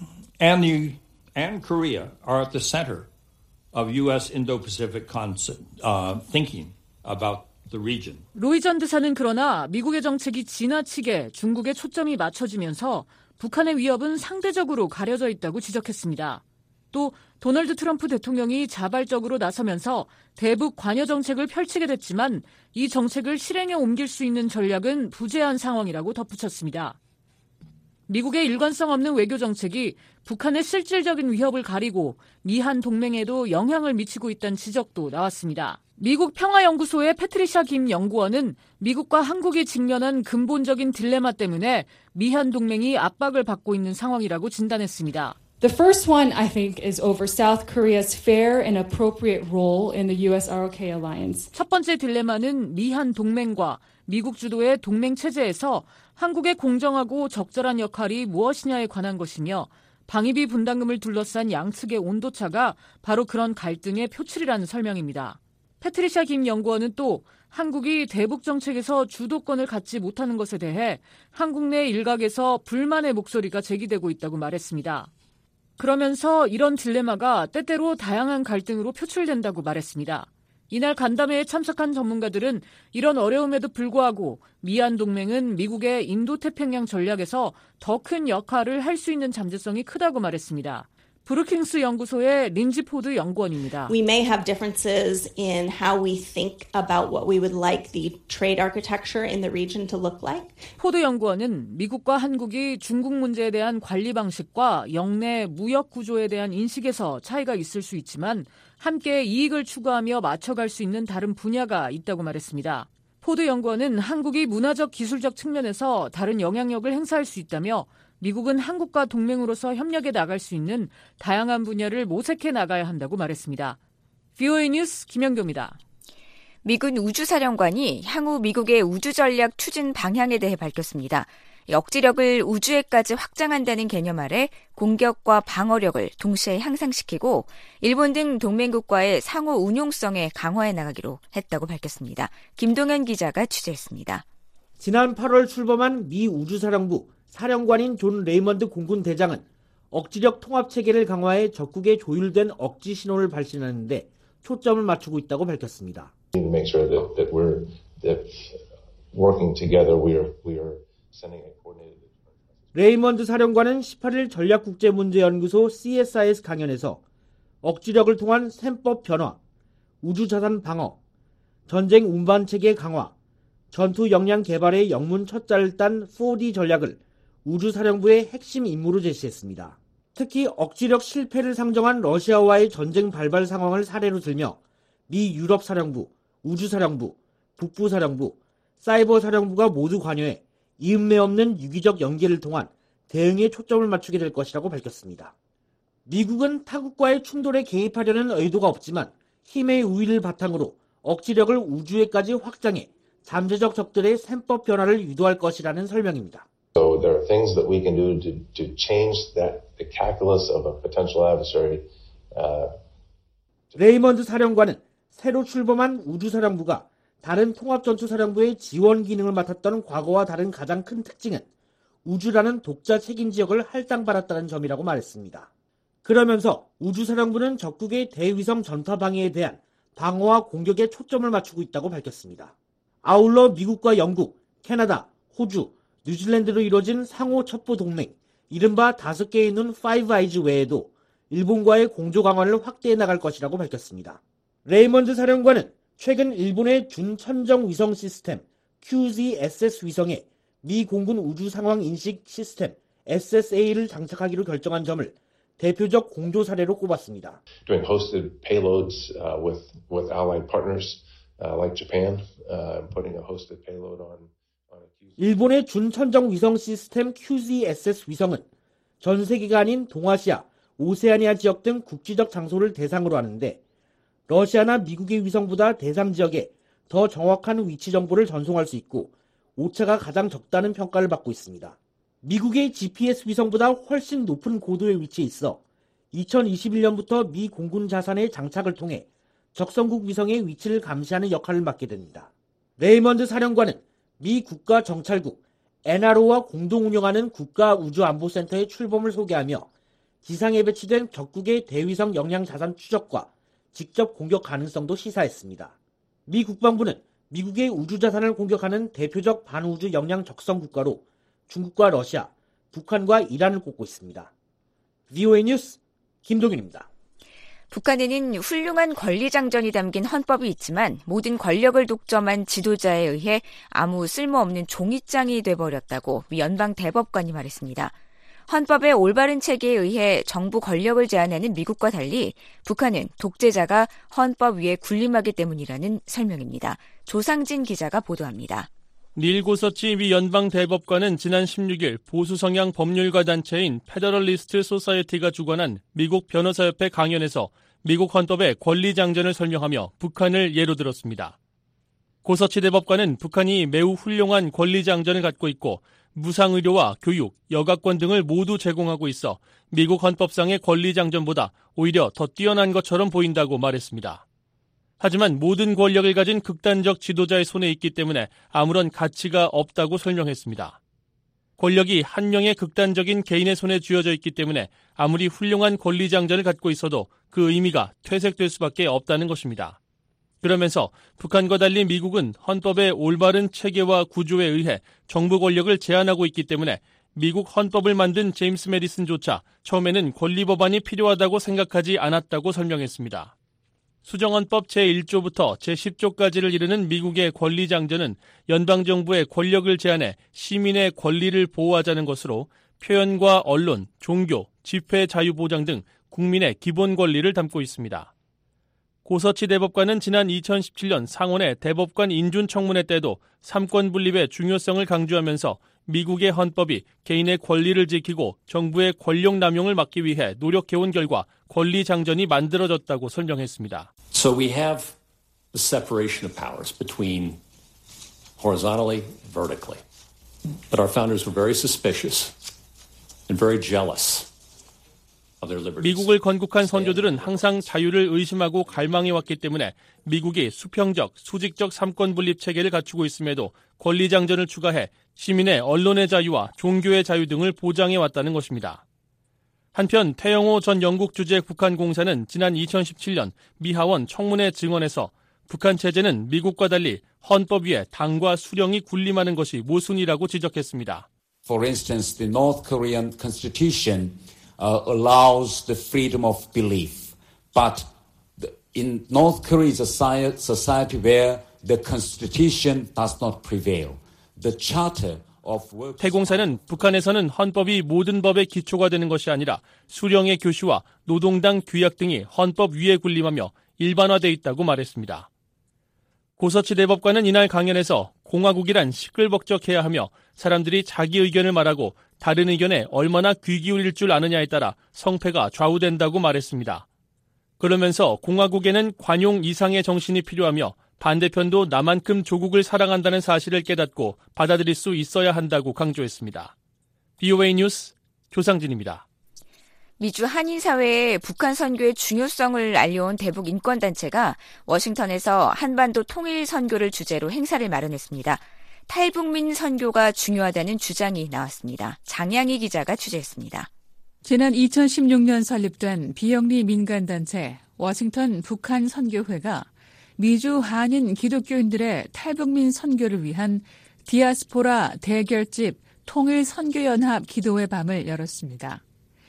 and Korea are at the center of U.S. Indo-Pacific thinking about the region. 로이 전 대사는 그러나 미국의 정책이 지나치게 중국에 초점이 맞춰지면서 북한의 위협은 상대적으로 가려져 있다고 지적했습니다. 또 도널드 트럼프 대통령이 자발적으로 나서면서 대북 관여 정책을 펼치게 됐지만 이 정책을 실행에 옮길 수 있는 전략은 부재한 상황이라고 덧붙였습니다. 미국의 일관성 없는 외교 정책이 북한의 실질적인 위협을 가리고 미한 동맹에도 영향을 미치고 있다는 지적도 나왔습니다. 미국 평화연구소의 패트리샤 김 연구원은 미국과 한국이 직면한 근본적인 딜레마 때문에 미한 동맹이 압박을 받고 있는 상황이라고 진단했습니다. The first one, I think, is over South Korea's fair and appropriate role in the US-ROK alliance. 첫 번째 딜레마는 미한 동맹과 미국 주도의 동맹 체제에서 한국의 공정하고 적절한 역할이 무엇이냐에 관한 것이며 방위비 분담금을 둘러싼 양측의 온도차가 바로 그런 갈등의 표출이라는 설명입니다. 패트리샤 김 연구원은 또 한국이 대북 정책에서 주도권을 갖지 못하는 것에 대해 한국 내 일각에서 불만의 목소리가 제기되고 있다고 말했습니다. 그러면서 이런 딜레마가 때때로 다양한 갈등으로 표출된다고 말했습니다. 이날 간담회에 참석한 전문가들은 이런 어려움에도 불구하고 미한 동맹은 미국의 인도태평양 전략에서 더 큰 역할을 할 수 있는 잠재성이 크다고 말했습니다. 브루킹스 연구소의 린지 포드 연구원입니다. We may have differences in how we think about what we would like the trade architecture in the region to look like. 포드 연구원은 미국과 한국이 중국 문제에 대한 관리 방식과 영내 무역 구조에 대한 인식에서 차이가 있을 수 있지만 함께 이익을 추구하며 맞춰갈 수 있는 다른 분야가 있다고 말했습니다. 포드 연구원은 한국이 문화적 기술적 측면에서 다른 영향력을 행사할 수 있다며 미국은 한국과 동맹으로서 협력해 나갈 수 있는 다양한 분야를 모색해 나가야 한다고 말했습니다. VOA 뉴스 김영교입니다. 미군 우주사령관이 향후 미국의 우주전략 추진 방향에 대해 밝혔습니다. 억지력을 우주에까지 확장한다는 개념 아래 공격과 방어력을 동시에 향상시키고 일본 등 동맹국과의 상호 운용성에 강화해 나가기로 했다고 밝혔습니다. 김동현 기자가 취재했습니다. 지난 8월 출범한 미 우주사령부 사령관인 존 레이먼드 공군 대장은 억지력 통합체계를 강화해 적국의 조율된 억지 신호를 발신하는데 초점을 맞추고 있다고 밝혔습니다. 레이먼드 사령관은 18일 전략국제문제연구소 CSIS 강연에서 억지력을 통한 셈법 변화, 우주자산 방어, 전쟁 운반체계 강화, 전투 역량 개발의 영문 첫 자를 딴 4D 전략을 우주사령부의 핵심 임무로 제시했습니다. 특히 억지력 실패를 상정한 러시아와의 전쟁 발발 상황을 사례로 들며 미 유럽사령부, 우주사령부, 북부사령부, 사이버사령부가 모두 관여해 이음매 없는 유기적 연계를 통한 대응에 초점을 맞추게 될 것이라고 밝혔습니다. 미국은 타국과의 충돌에 개입하려는 의도가 없지만 힘의 우위를 바탕으로 억지력을 우주에까지 확장해 잠재적 적들의 셈법 변화를 유도할 것이라는 설명입니다. So there are things that we can do to change the calculus of a potential adversary. 레이먼드 사령관은 새로 출범한 우주사령부가 다른 통합전투사령부의 지원 기능을 맡았던 과거와 다른 가장 큰 특징은 우주라는 독자 책임 지역을 할당받았다는 점이라고 말했습니다. 그러면서 우주사령부는 적국의 대위성 전파 방해에 대한 방어와 공격에 초점을 맞추고 있다고 밝혔습니다. 아울러 미국과 영국, 캐나다, 호주, 뉴질랜드로 이뤄진 상호 첩보 동맹, 이른바 5개의 눈 파이브 아이즈 외에도 일본과의 공조 강화를 확대해 나갈 것이라고 밝혔습니다. 레이먼드 사령관은 최근 일본의 준천정 위성 시스템 QZSS 위성에 미 공군 우주 상황 인식 시스템 SSA를 장착하기로 결정한 점을 대표적 공조 사례로 꼽았습니다. Doing hosted payloads with allied partners like Japan, putting a hosted payload on. 일본의 준천정 위성 시스템 QZSS 위성은 전 세계가 아닌 동아시아, 오세아니아 지역 등 국지적 장소를 대상으로 하는데 러시아나 미국의 위성보다 대상 지역에 더 정확한 위치 정보를 전송할 수 있고 오차가 가장 적다는 평가를 받고 있습니다. 미국의 GPS 위성보다 훨씬 높은 고도에 위치해 있어 2021년부터 미 공군 자산의 장착을 통해 적성국 위성의 위치를 감시하는 역할을 맡게 됩니다. 레이먼드 사령관은 미 국가정찰국 NRO와 공동 운영하는 국가우주안보센터의 출범을 소개하며 지상에 배치된 적국의 대위성 역량 자산 추적과 직접 공격 가능성도 시사했습니다. 미 국방부는 미국의 우주자산을 공격하는 대표적 반우주 역량 적성 국가로 중국과 러시아, 북한과 이란을 꼽고 있습니다. VOA 뉴스 김동윤입니다. 북한에는 훌륭한 권리장전이 담긴 헌법이 있지만 모든 권력을 독점한 지도자에 의해 아무 쓸모없는 종이장이 돼버렸다고 미 연방대법관이 말했습니다. 헌법의 올바른 체계에 의해 정부 권력을 제한하는 미국과 달리 북한은 독재자가 헌법 위에 군림하기 때문이라는 설명입니다. 조상진 기자가 보도합니다. 닐 고서치 미 연방대법관은 지난 16일 보수 성향 법률가 단체인 페더럴리스트 소사이어티가 주관한 미국 변호사협회 강연에서 미국 헌법의 권리장전을 설명하며 북한을 예로 들었습니다. 고서치 대법관은 북한이 매우 훌륭한 권리장전을 갖고 있고 무상의료와 교육, 여가권 등을 모두 제공하고 있어 미국 헌법상의 권리장전보다 오히려 더 뛰어난 것처럼 보인다고 말했습니다. 하지만 모든 권력을 가진 극단적 지도자의 손에 있기 때문에 아무런 가치가 없다고 설명했습니다. 권력이 한 명의 극단적인 개인의 손에 쥐어져 있기 때문에 아무리 훌륭한 권리장전을 갖고 있어도 그 의미가 퇴색될 수밖에 없다는 것입니다. 그러면서 북한과 달리 미국은 헌법의 올바른 체계와 구조에 의해 정부 권력을 제한하고 있기 때문에 미국 헌법을 만든 제임스 메디슨조차 처음에는 권리 법안이 필요하다고 생각하지 않았다고 설명했습니다. 수정헌법 제1조부터 제10조까지를 이르는 미국의 권리장전은 연방정부의 권력을 제한해 시민의 권리를 보호하자는 것으로 표현과 언론, 종교, 집회 자유 보장 등 국민의 기본 권리를 담고 있습니다. 고서치 대법관은 지난 2017년 상원의 대법관 인준청문회 때도 삼권 분립의 중요성을 강조하면서 미국의 헌법이 개인의 권리를 지키고 정부의 권력 남용을 막기 위해 노력해온 결과 권리장전이 만들어졌다고 설명했습니다. So we have the separation of powers between horizontally and vertically. But our founders were very suspicious and very jealous. 미국을 건국한 선조들은 항상 자유를 의심하고 갈망해왔기 때문에 미국이 수평적, 수직적 삼권 분립 체계를 갖추고 있음에도 권리장전을 추가해 시민의 언론의 자유와 종교의 자유 등을 보장해왔다는 것입니다. 한편 태영호 전 영국 주재 북한 공사는 지난 2017년 미 하원 청문회 증언에서 북한 체제는 미국과 달리 헌법 위에 당과 수령이 군림하는 것이 모순이라고 지적했습니다. For instance, the North Korean Constitution allows the freedom of belief, but in North Korea is a society where the Constitution does not prevail. The Charter 태공사는 북한에서는 헌법이 모든 법의 기초가 되는 것이 아니라 수령의 교시와 노동당 규약 등이 헌법 위에 군림하며 일반화돼 있다고 말했습니다. 고서치 대법관은 이날 강연에서 공화국이란 시끌벅적해야 하며 사람들이 자기 의견을 말하고 다른 의견에 얼마나 귀 기울일 줄 아느냐에 따라 성패가 좌우된다고 말했습니다. 그러면서 공화국에는 관용 이상의 정신이 필요하며 반대편도 나만큼 조국을 사랑한다는 사실을 깨닫고 받아들일 수 있어야 한다고 강조했습니다. VOA 뉴스 조상진입니다. 미주 한인사회에 북한 선교의 중요성을 알려온 대북 인권단체가 워싱턴에서 한반도 통일 선교를 주제로 행사를 마련했습니다. 탈북민 선교가 중요하다는 주장이 나왔습니다. 장양희 기자가 취재했습니다. 지난 2016년 설립된 비영리 민간단체 워싱턴 북한 선교회가 미주 한인 기독교인들의 탈북민 선교를 위한 디아스포라 대결집 통일 선교연합 기도회 밤을 열었습니다.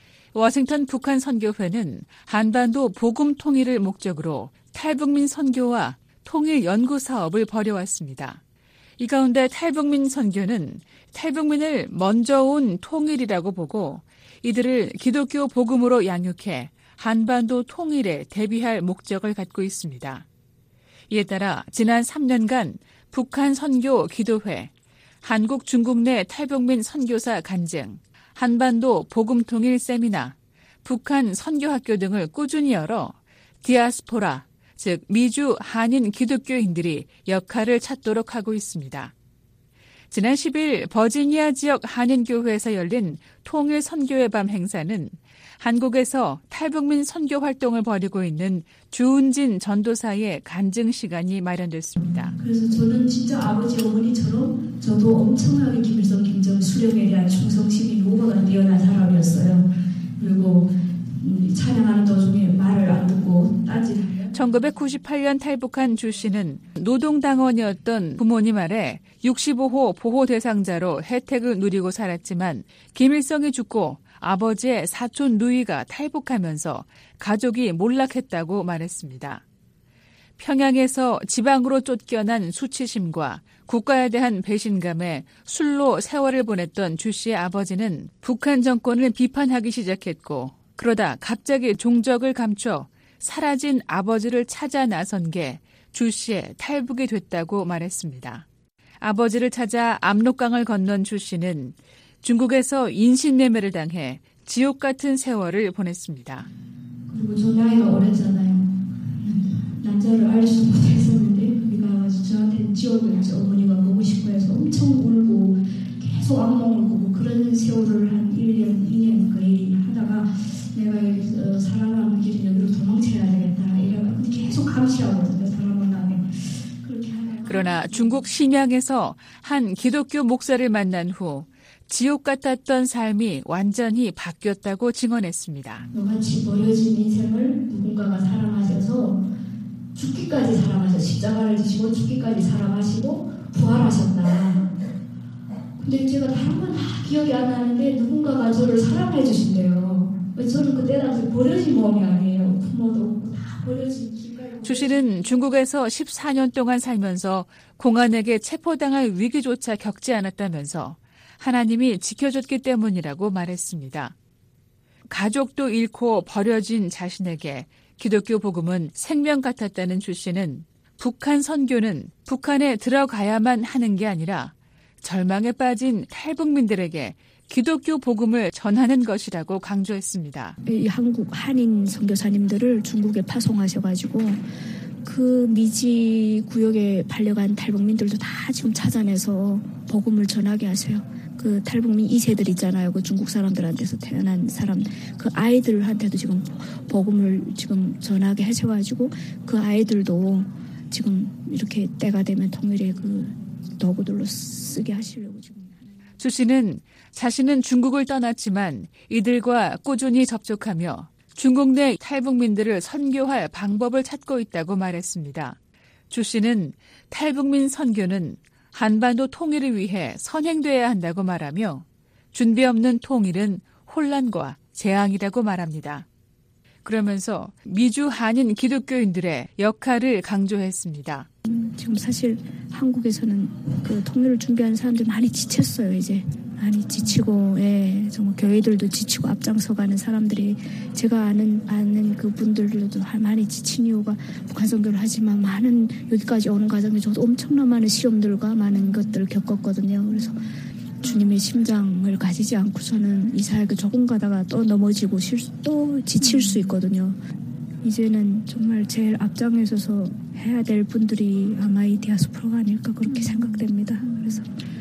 워싱턴 북한 선교회는 한반도 복음 통일을 목적으로 탈북민 선교와 통일 연구 사업을 벌여왔습니다. 이 가운데 탈북민 선교는 탈북민을 먼저 온 통일이라고 보고 이들을 기독교 복음으로 양육해 한반도 통일에 대비할 목적을 갖고 있습니다. 이에 따라 지난 3년간 북한 선교 기도회, 한국 중국 내 탈북민 선교사 간증, 한반도 복음통일 세미나, 북한 선교학교 등을 꾸준히 열어 디아스포라, 즉 미주 한인 기독교인들이 역할을 찾도록 하고 있습니다. 지난 10일 버지니아 지역 한인교회에서 열린 통일 선교회 밤 행사는 한국에서 탈북민 선교 활동을 벌이고 있는 주은진 전도사의 간증 시간이 마련됐습니다. 그래서 저는 진짜 아버지 어머니처럼 저도 엄청나게 김일성 김정 수령에 대한 충성심이 노고가 뛰어난 사람이었어요. 그리고 찬양하는 도중에 말을 안 듣고 딴짓하면 1998년 탈북한 주 씨는 노동당원이었던 부모님 아래 65호 보호 대상자로 혜택을 누리고 살았지만 김일성이 죽고 아버지의 사촌 누이가 탈북하면서 가족이 몰락했다고 말했습니다. 평양에서 지방으로 쫓겨난 수치심과 국가에 대한 배신감에 술로 세월을 보냈던 주 씨의 아버지는 북한 정권을 비판하기 시작했고 그러다 갑자기 종적을 감춰 사라진 아버지를 찾아 나선 게 주 씨의 탈북이 됐다고 말했습니다. 아버지를 찾아 압록강을 건넌 주 씨는 중국에서 인신매매를 당해 지옥 같은 세월을 보냈습니다. 그리고 저 나이가 어렸잖아요. 남자를 알지도 못했었는데 거기가 가서 저한테는 지옥이었지. 어머니가 보고 싶어 해서 엄청 울고 계속 악몽을 꾸고 그런 세월을 한 1년, 2년 거의 하다가 내가 살아가는 길이 여기로 도망쳐야 되겠다. 이래가 계속 감시하거든요. 사람을 나면. 그렇게 하다가 그러나 중국 심양에서 한 기독교 목사를 만난 후 지옥 같았던 삶이 완전히 바뀌었다고 증언했습니다. 너같이 버려진 인생을 누군가가 사랑하셔서 죽기까지 사랑하셨어요. 사랑하셔 십자가를 지시고 죽기까지 사랑하시고 부활하셨다. 근데 제가 다른 건 다 기억이 안 나는데 누군가가 저를 사랑해 주신대요. 저는 그때 당시 버려진 몸이 아니에요. 부모도 없고 다 버려진 길가에. 주 씨는 중국에서 14년 동안 살면서 공안에게 체포당할 위기조차 겪지 않았다면서 하나님이 지켜줬기 때문이라고 말했습니다. 가족도 잃고 버려진 자신에게 기독교 복음은 생명 같았다는 주 씨는 북한 선교는 북한에 들어가야만 하는 게 아니라 절망에 빠진 탈북민들에게 기독교 복음을 전하는 것이라고 강조했습니다. 이 한국 한인 선교사님들을 중국에 파송하셔가지고 그 미지 구역에 팔려간 탈북민들도 다 지금 찾아내서 복음을 전하게 하세요. 그 탈북민 2세들 있잖아요. 그 중국 사람들한테서 태어난 사람, 그 아이들한테도 지금 복음을 지금 전하게 하셔가지고 그 아이들도 지금 이렇게 때가 되면 통일의 그 도구들로 쓰게 하시려고 지금. 주 씨는 자신은 중국을 떠났지만 이들과 꾸준히 접촉하며 중국 내 탈북민들을 선교할 방법을 찾고 있다고 말했습니다. 주 씨는 탈북민 선교는 한반도 통일을 위해 선행돼야 한다고 말하며 준비 없는 통일은 혼란과 재앙이라고 말합니다. 그러면서 미주 한인 기독교인들의 역할을 강조했습니다. 지금 사실 한국에서는 그 통일을 준비하는 사람들 많이 지쳤어요. 이제 많이 지치고, 예, 정말 교회들도 지치고 앞장서가는 사람들이 제가 아는 그 분들도 많이 지친 이유가 북한 선교를 하지만 많은 여기까지 오는 과정에 저도 엄청난 많은 시험들과 많은 것들을 겪었거든요. 그래서 주님의 심장을 가지지 않고서는 이 사역을 조금 가다가 또 넘어지고 또 지칠 수 있거든요. 이제는 정말 제일 앞장에 서서 해야 될 분들이 아마 이 디아스포라가 아닐까 그렇게 생각됩니다. 그래서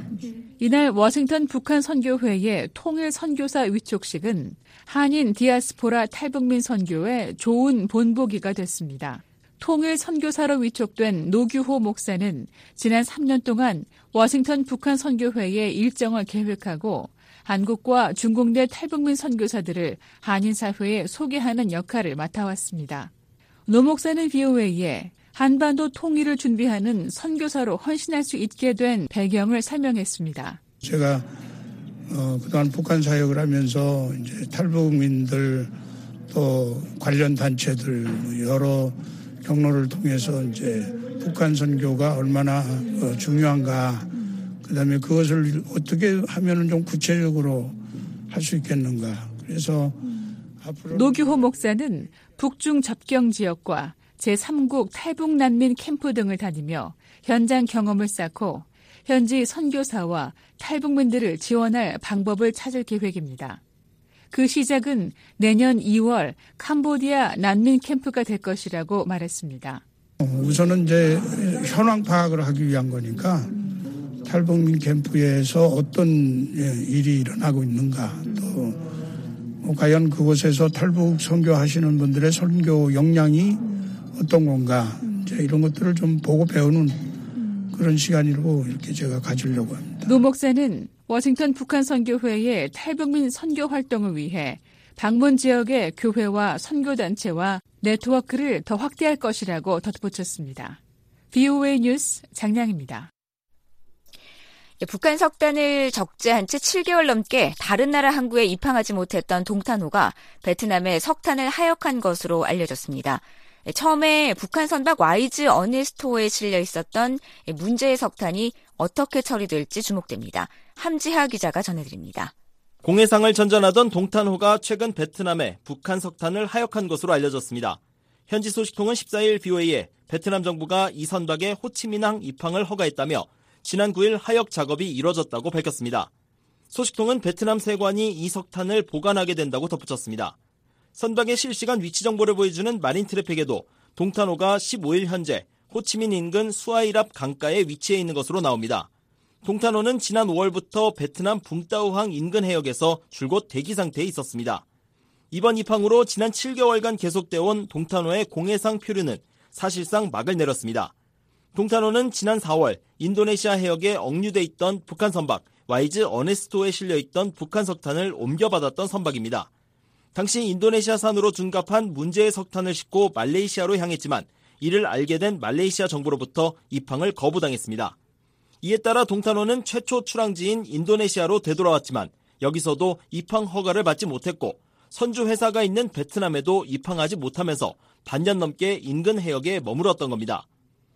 이날 워싱턴 북한 선교회의 통일 선교사 위촉식은 한인 디아스포라 탈북민 선교의 좋은 본보기가 됐습니다. 통일 선교사로 위촉된 노규호 목사는 지난 3년 동안 워싱턴 북한 선교회의 일정을 계획하고 한국과 중국 내 탈북민 선교사들을 한인 사회에 소개하는 역할을 맡아왔습니다. 노 목사는 VOA에 한반도 통일을 준비하는 선교사로 헌신할 수 있게 된 배경을 설명했습니다. 제가 그동안 북한 사역을 하면서 이제 탈북민들 또 관련 단체들 여러 경로를 통해서 이제 북한 선교가 얼마나 중요한가, 그다음에 그것을 어떻게 하면은 좀 구체적으로 할 수 있겠는가. 그래서 앞으로 노규호 목사는 북중 접경 지역과 제3국 탈북 난민 캠프 등을 다니며 현장 경험을 쌓고 현지 선교사와 탈북민들을 지원할 방법을 찾을 계획입니다. 그 시작은 내년 2월 캄보디아 난민 캠프가 될 것이라고 말했습니다. 우선은 이제 현황 파악을 하기 위한 거니까 탈북민 캠프에서 어떤 일이 일어나고 있는가, 또 과연 그곳에서 탈북 선교하시는 분들의 선교 역량이 어떤 건가, 이제 이런 것들을 좀 보고 배우는 그런 시간이라고 이렇게 제가 가지려고 합니다. 노 목사는 워싱턴 북한 선교회의 탈북민 선교 활동을 위해 방문 지역의 교회와 선교단체와 네트워크를 더 확대할 것이라고 덧붙였습니다. VOA 뉴스 장량입니다. 북한 석탄을 적재한 채 7개월 넘게 다른 나라 항구에 입항하지 못했던 동탄호가 베트남에 석탄을 하역한 것으로 알려졌습니다. 처음에 북한 선박 와이즈 어네스토에 실려 있었던 문제의 석탄이 어떻게 처리될지 주목됩니다. 함지하 기자가 전해드립니다. 공해상을 전전하던 동탄호가 최근 베트남에 북한 석탄을 하역한 것으로 알려졌습니다. 현지 소식통은 14일 VOA에 베트남 정부가 이 선박의 호치민항 입항을 허가했다며 지난 9일 하역 작업이 이뤄졌다고 밝혔습니다. 소식통은 베트남 세관이 이 석탄을 보관하게 된다고 덧붙였습니다. 선박의 실시간 위치 정보를 보여주는 마린 트래픽에도 동탄호가 15일 현재 호치민 인근 수아이랍 강가에 위치해 있는 것으로 나옵니다. 동탄호는 지난 5월부터 베트남 붕따오항 인근 해역에서 줄곧 대기 상태에 있었습니다. 이번 입항으로 지난 7개월간 계속되어온 동탄호의 공해상 표류는 사실상 막을 내렸습니다. 동탄호는 지난 4월 인도네시아 해역에 억류돼 있던 북한 선박 와이즈 어네스토에 실려있던 북한 석탄을 옮겨받았던 선박입니다. 당시 인도네시아산으로 둔갑한 문제의 석탄을 싣고 말레이시아로 향했지만 이를 알게 된 말레이시아 정부로부터 입항을 거부당했습니다. 이에 따라 동탄호는 최초 출항지인 인도네시아로 되돌아왔지만 여기서도 입항 허가를 받지 못했고 선주 회사가 있는 베트남에도 입항하지 못하면서 반년 넘게 인근 해역에 머물렀던 겁니다.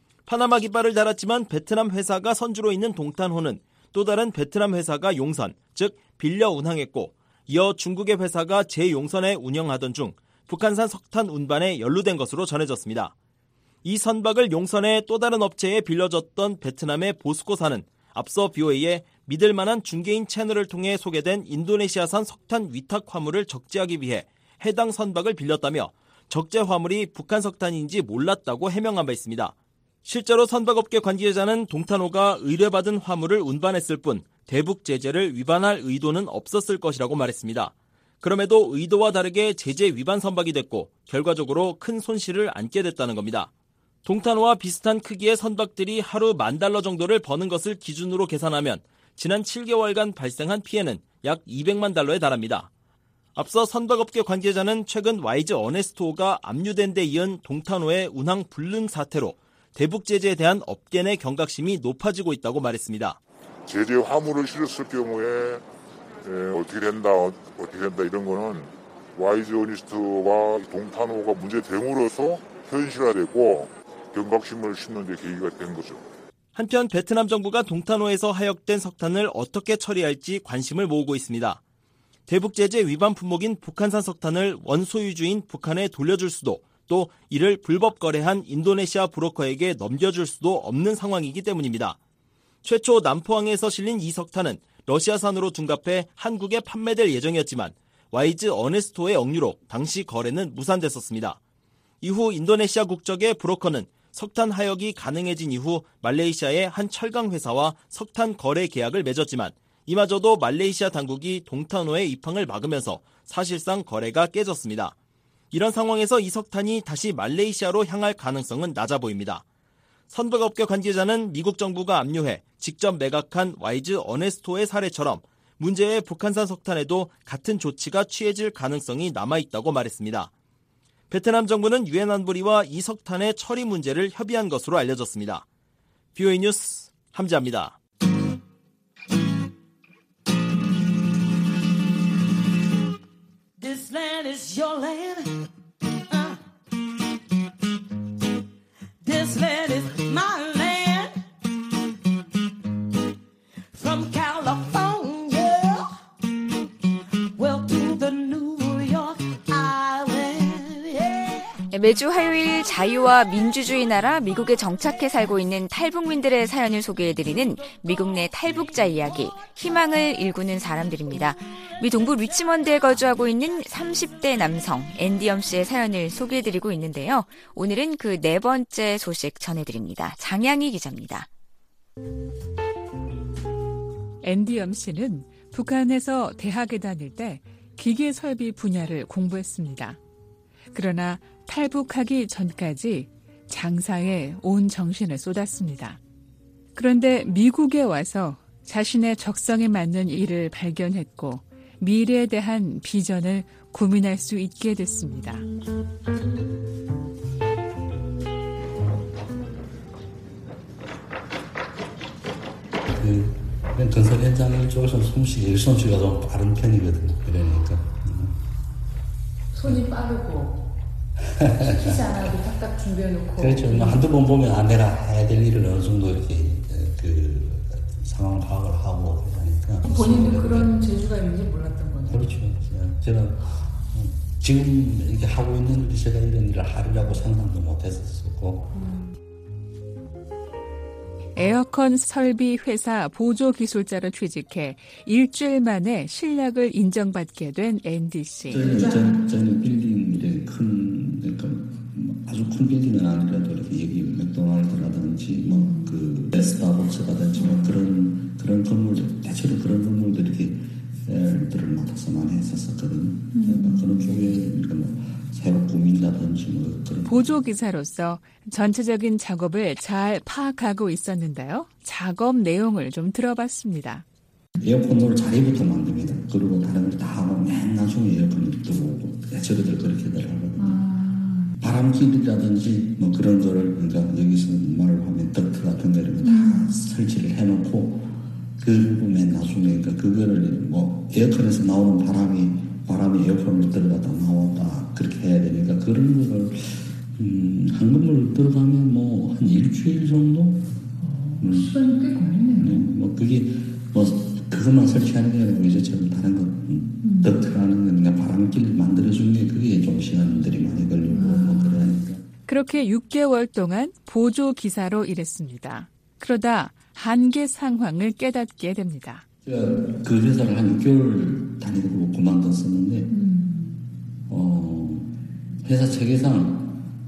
파나마 깃발을 달았지만 베트남 회사가 선주로 있는 동탄호는 또 다른 베트남 회사가 용선, 즉 빌려 운항했고 이어 중국의 회사가 제용선에 운영하던 중 북한산 석탄 운반에 연루된 것으로 전해졌습니다. 이 선박을 용선의 또 다른 업체에 빌려줬던 베트남의 보스코사는 앞서 BOA에 믿을 만한 중개인 채널을 통해 소개된 인도네시아산 석탄 위탁 화물을 적재하기 위해 해당 선박을 빌렸다며 적재 화물이 북한 석탄인지 몰랐다고 해명한 바 있습니다. 실제로 선박업계 관계자는 동탄호가 의뢰받은 화물을 운반했을 뿐 대북 제재를 위반할 의도는 없었을 것이라고 말했습니다. 그럼에도 의도와 다르게 제재 위반 선박이 됐고 결과적으로 큰 손실을 안게 됐다는 겁니다. 동탄호와 비슷한 크기의 선박들이 하루 $10,000 정도를 버는 것을 기준으로 계산하면 지난 7개월간 발생한 피해는 약 $200만 달합니다. 앞서 선박업계 관계자는 최근 YG 어네스트호가 압류된 데 이은 동탄호의 운항 불능 사태로 대북 제재에 대한 업계 내 경각심이 높아지고 있다고 말했습니다. 제재 화물을 실었을 경우에 어떻게 된다 이런 거는 YG 어네스트와 동탄호가 문제됨으로써 현실화되고 경각심을 심는 데 계기가 된 거죠. 한편 베트남 정부가 동탄호에서 하역된 석탄을 어떻게 처리할지 관심을 모으고 있습니다. 대북 제재 위반 품목인 북한산 석탄을 원소유주인 북한에 돌려줄 수도 또 이를 불법 거래한 인도네시아 브로커에게 넘겨줄 수도 없는 상황이기 때문입니다. 최초 남포항에서 실린 이 석탄은 러시아산으로 둔갑해 한국에 판매될 예정이었지만 YG 어네스토의 억류로 당시 거래는 무산됐었습니다. 이후 인도네시아 국적의 브로커는 석탄 하역이 가능해진 이후 말레이시아의 한 철강 회사와 석탄 거래 계약을 맺었지만 이마저도 말레이시아 당국이 동탄호의 입항을 막으면서 사실상 거래가 깨졌습니다. 이런 상황에서 이 석탄이 다시 말레이시아로 향할 가능성은 낮아 보입니다. 선박업계 관계자는 미국 정부가 압류해 직접 매각한 YG 어네스토의 사례처럼 문제의 북한산 석탄에도 같은 조치가 취해질 가능성이 남아있다고 말했습니다. 베트남 정부는 유엔 안보리와 이 석탄의 처리 문제를 협의한 것으로 알려졌습니다. BOA 뉴스 함지아입니다. This land is your land. This land is my land. From California, well to the New York Island. Yeah. 매주 화요일 자유와 민주주의 나라 미국에 정착해 살고 있는 탈북민들의 사연을 소개해드리는 미국 내 탈북자 이야기, 희망을 일구는 사람들입니다. 미 동부 리치먼드에 거주하고 있는 30대 남성 앤디엄 씨의 사연을 소개해드리고 있는데요. 오늘은 그 네 번째 소식 전해드립니다. 장양희 기자입니다. 앤디엄 씨는 북한에서 대학에 다닐 때 기계 설비 분야를 공부했습니다. 그러나 탈북하기 전까지 장사에 온 정신을 쏟았습니다. 그런데 미국에 와서 자신의 적성에 맞는 일을 발견했고 미래에 대한 비전을 고민할 수 있게 됐습니다. 건설 현장 쪽에서 일손치가 좀 빠른 편이거든요. 그러니까 손이 빠르고 시키지 않아도 딱딱 준비해놓고. 그렇죠. 한두 번 보면 내가 해야 될 일을 어느 정도 이렇게 그 상황 파악을 하고 그러니까. 본인도 그런 재주가 있는지 몰랐던 거네요. 그렇죠. 제가 지금 이렇게 하고 있는 제가 이런 일을 하리라고 생각도 못했었고. 에어컨 설비 회사 보조 기술자로 취직해 일주일 만에 실력을 인정받게 된 앤디 씨. 저는 빌딩 그러니까 아주 큰 빌딩은 아니라도 이렇게 여기 맥도날드라든지 그 스타벅스라든지 그런 건물들 대체로 그런 건물들 이렇게 들을 맡아서 많이 했었거든요. 그런 쪽에 그러니까 새로 꾸민다든지 그런. 보조기사로서 전체적인 작업을 잘 파악하고 있었는데요. 작업 내용을 좀 들어봤습니다. 에어컨으로 자리부터 만듭니다. 그리고 다른 걸 다 하고 맨 나중에 에어컨을 들어오고 대체로들 그렇게들 하거든요. 바람길이라든지 뭐 그런 거를 그러니까 여기서 말을 하면 덕트 같은 거 이런 거 다 설치를 해놓고 그리고 맨 나중에 그러니까 그거를 뭐 에어컨에서 나오는 바람이 에어컨을 들어가다 나왔다 그렇게 해야 되니까 그런 거를 한 건물 들어가면 뭐 한 일주일 정도 시간이 꽤 걸리네요. 뭐 그게 뭐 그것만 설치하는 게 아니고 이제처럼 다른 거 덕트라는 거 그러니까 바람길 만들어주는 게 그게 좀 시간들이 많이 걸리고 뭐 그러니까 그렇게 6개월 동안 보조 기사로 일했습니다. 그러다 한계 상황을 깨닫게 됩니다. 제가 그 회사를 한 6개월 다니고 그만뒀었는데 회사 체계상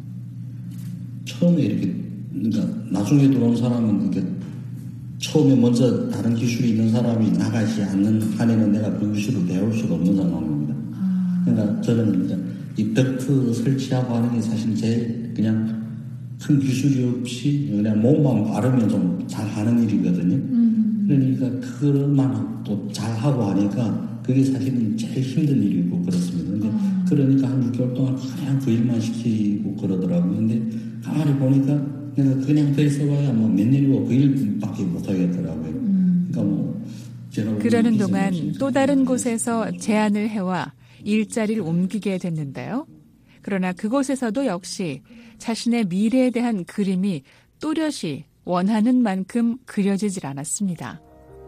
처음에 이렇게 그러니까 나중에 들어온 사람은 이렇게 처음에 먼저 다른 기술이 있는 사람이 나가지 않는 한에는 내가 그 기술을 배울 수가 없는 상황입니다. 그러니까 저는 이제 이 덕트 설치하고 하는 게 사실 제일 그냥 큰 기술이 없이 그냥 몸만 바르면 좀 잘하는 일이거든요. 그러니까 그것만 또 잘하고 하니까 그게 사실은 제일 힘든 일이고 그렇습니다. 근데 그러니까 한 6개월 동안 그냥 그 일만 시키고 그러더라고요. 근데 가만히 보니까 내가 그냥 더 있어봐야 뭐 몇 년이고 그 일밖에 못 하겠더라고요. 그러니까 뭐 제가 그러는 동안 또 다른 곳에서 제안을 해와 일자리를 옮기게 됐는데요. 그러나 그곳에서도 역시 자신의 미래에 대한 그림이 또렷이 원하는 만큼 그려지질 않았습니다.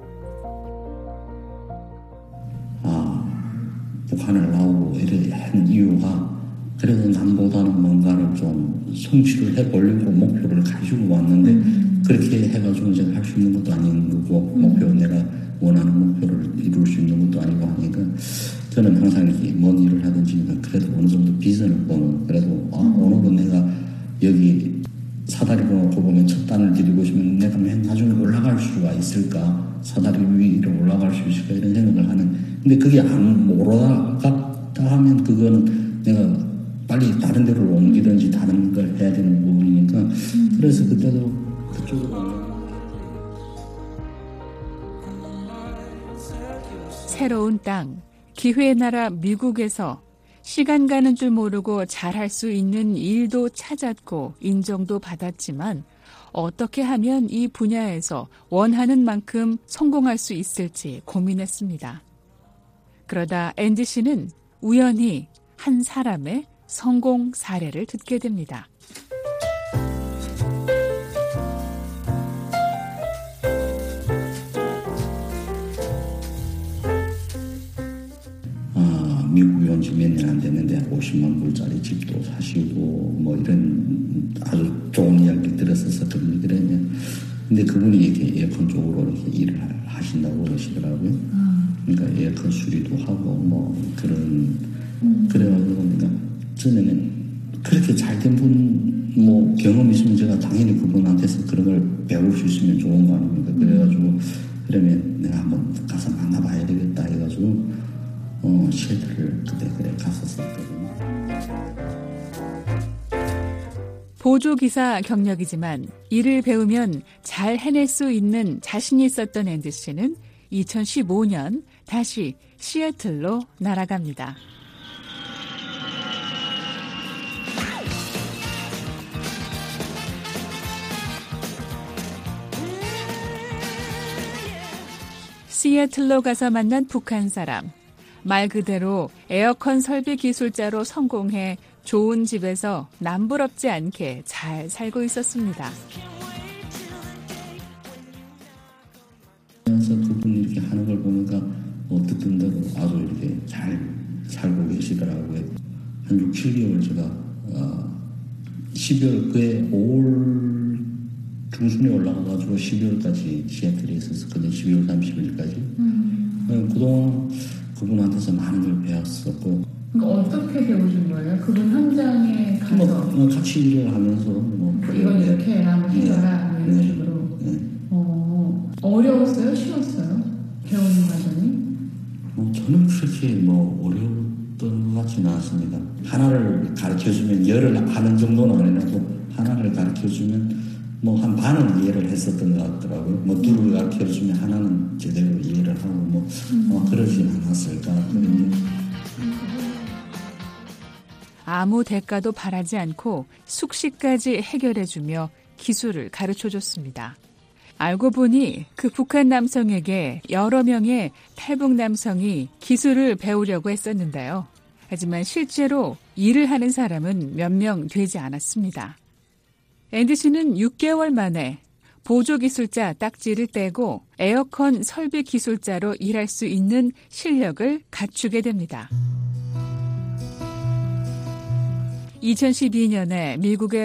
북한을 나오고 이래 한 이유가 그래도 남보다는 뭔가를 좀 성취를 해보려고 목표를 가지고 왔는데 그렇게 해가지고 제가 할 수 있는 것도 아닌 거고 목표 내가 원하는 목표를 이룰 수 있는 것도 아니고 하니까 저는 항상 이렇게 뭔 일을 하든지 그래도 어느 정도 비전을 보는 그래도 오늘은 내가 여기 사다리 놓고 보면 첫 단을 들이고 싶으면 내가 맨 나중에 올라갈 수가 있을까 사다리 위로 올라갈 수 있을까 이런 생각을 하는 근데 그게 안 올라갔다 하면 그거는 내가 빨리 다른 데로 옮기든지 다른 걸 해야 되는 부분이니까 그래서 그때도 그쪽으로 새로운 땅, 기회의 나라 미국에서 시간 가는 줄 모르고 잘할 수 있는 일도 찾았고 인정도 받았지만 어떻게 하면 이 분야에서 원하는 만큼 성공할 수 있을지 고민했습니다. 그러다 앤디 씨는 우연히 한 사람의 성공 사례를 듣게 됩니다. 미국에 온 지 몇 년 안 됐는데 50만 불짜리 집도 사시고 뭐 이런 아주 좋은 이야기 들었어서 그러냐. 근데 그분이 이렇게 에어컨 쪽으로 이렇게 일을 하신다고 그러시더라고요. 그러니까 에어컨 수리도 하고 뭐 그런 그래가지고 그러니까 저는 그렇게 잘된 분 뭐 경험 있으면 제가 당연히 그분한테서 그런 걸 배울 수 있으면 좋은 거 아닙니까? 그래가지고 그러면 내가 한번 가서 만나봐야 되겠다 해가지고 쉘터를 그때 갔었거든요. 보조기사 경력이지만 일을 배우면 잘 해낼 수 있는 자신이 있었던 앤디 씨는 2015년 다시 시애틀로 날아갑니다. 시애틀로 가서 만난 북한 사람. 말 그대로 에어컨 설비 기술자로 성공해 좋은 집에서 남부럽지 않게 잘 살고 있었습니다. 그래서 그분이 이렇게 하는 걸 보니까 어떻든 대로 아주 이렇게 잘 살고 계시더라고요. 한 6, 7개월 제가 12월 그해 5월 중순에 올라가가지고 12월까지 시애틀에 있었거든요. 12월 30일까지. 그동안 그분한테서 많은 걸 배웠었고. 그러니까 어떻게 배우신 거예요? 그분 현장에 가서? 뭐 같이 일을 하면서. 이건 이렇게 해라, 해라, 이런 식으로. 어려웠어요? 쉬웠어요? 배우는 과정이? 저는 그렇게 어려웠던 것 같지는 않습니다. 하나를 가르쳐주면 열을 하는 정도는 아니라도 하나를 가르쳐주면 한 반은 이해를 했었던 것 같더라고요. 둘을 가르쳐주면 하나는 제대로 이해를 하고 그러진 않았을까. 아무 대가도 바라지 않고 숙식까지 해결해주며 기술을 가르쳐줬습니다. 알고 보니 그 북한 남성에게 여러 명의 탈북 남성이 기술을 배우려고 했었는데요. 하지만 실제로 일을 하는 사람은 몇 명 되지 않았습니다. 앤디 씨는 6개월 만에 보조기술자 딱지를 떼고 에어컨 설비 기술자로 일할 수 있는 실력을 갖추게 됩니다. 2012년에 미국에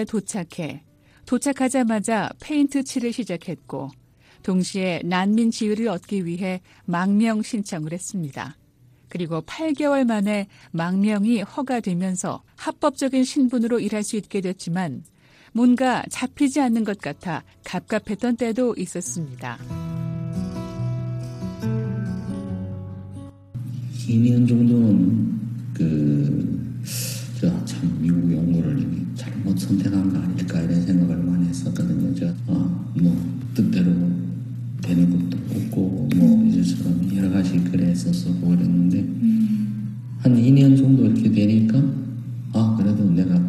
도착하자마자 페인트 칠을 시작했고 동시에 난민 지위를 얻기 위해 망명 신청을 했습니다. 그리고 8개월 만에 망명이 허가되면서 합법적인 신분으로 일할 수 있게 됐지만 뭔가 잡히지 않는 것 같아 갑갑했던 때도 있었습니다. 2년 정도는 제가 참 미국 연구를 잘못 선택한 거 아닐까 이런 생각을 많이 했었거든요. 제가 뜻대로 되는 것도 없고 이제처럼 여러 가지 글에 썼었고 그랬는데 한 2년 정도 이렇게 되니까 그래도 내가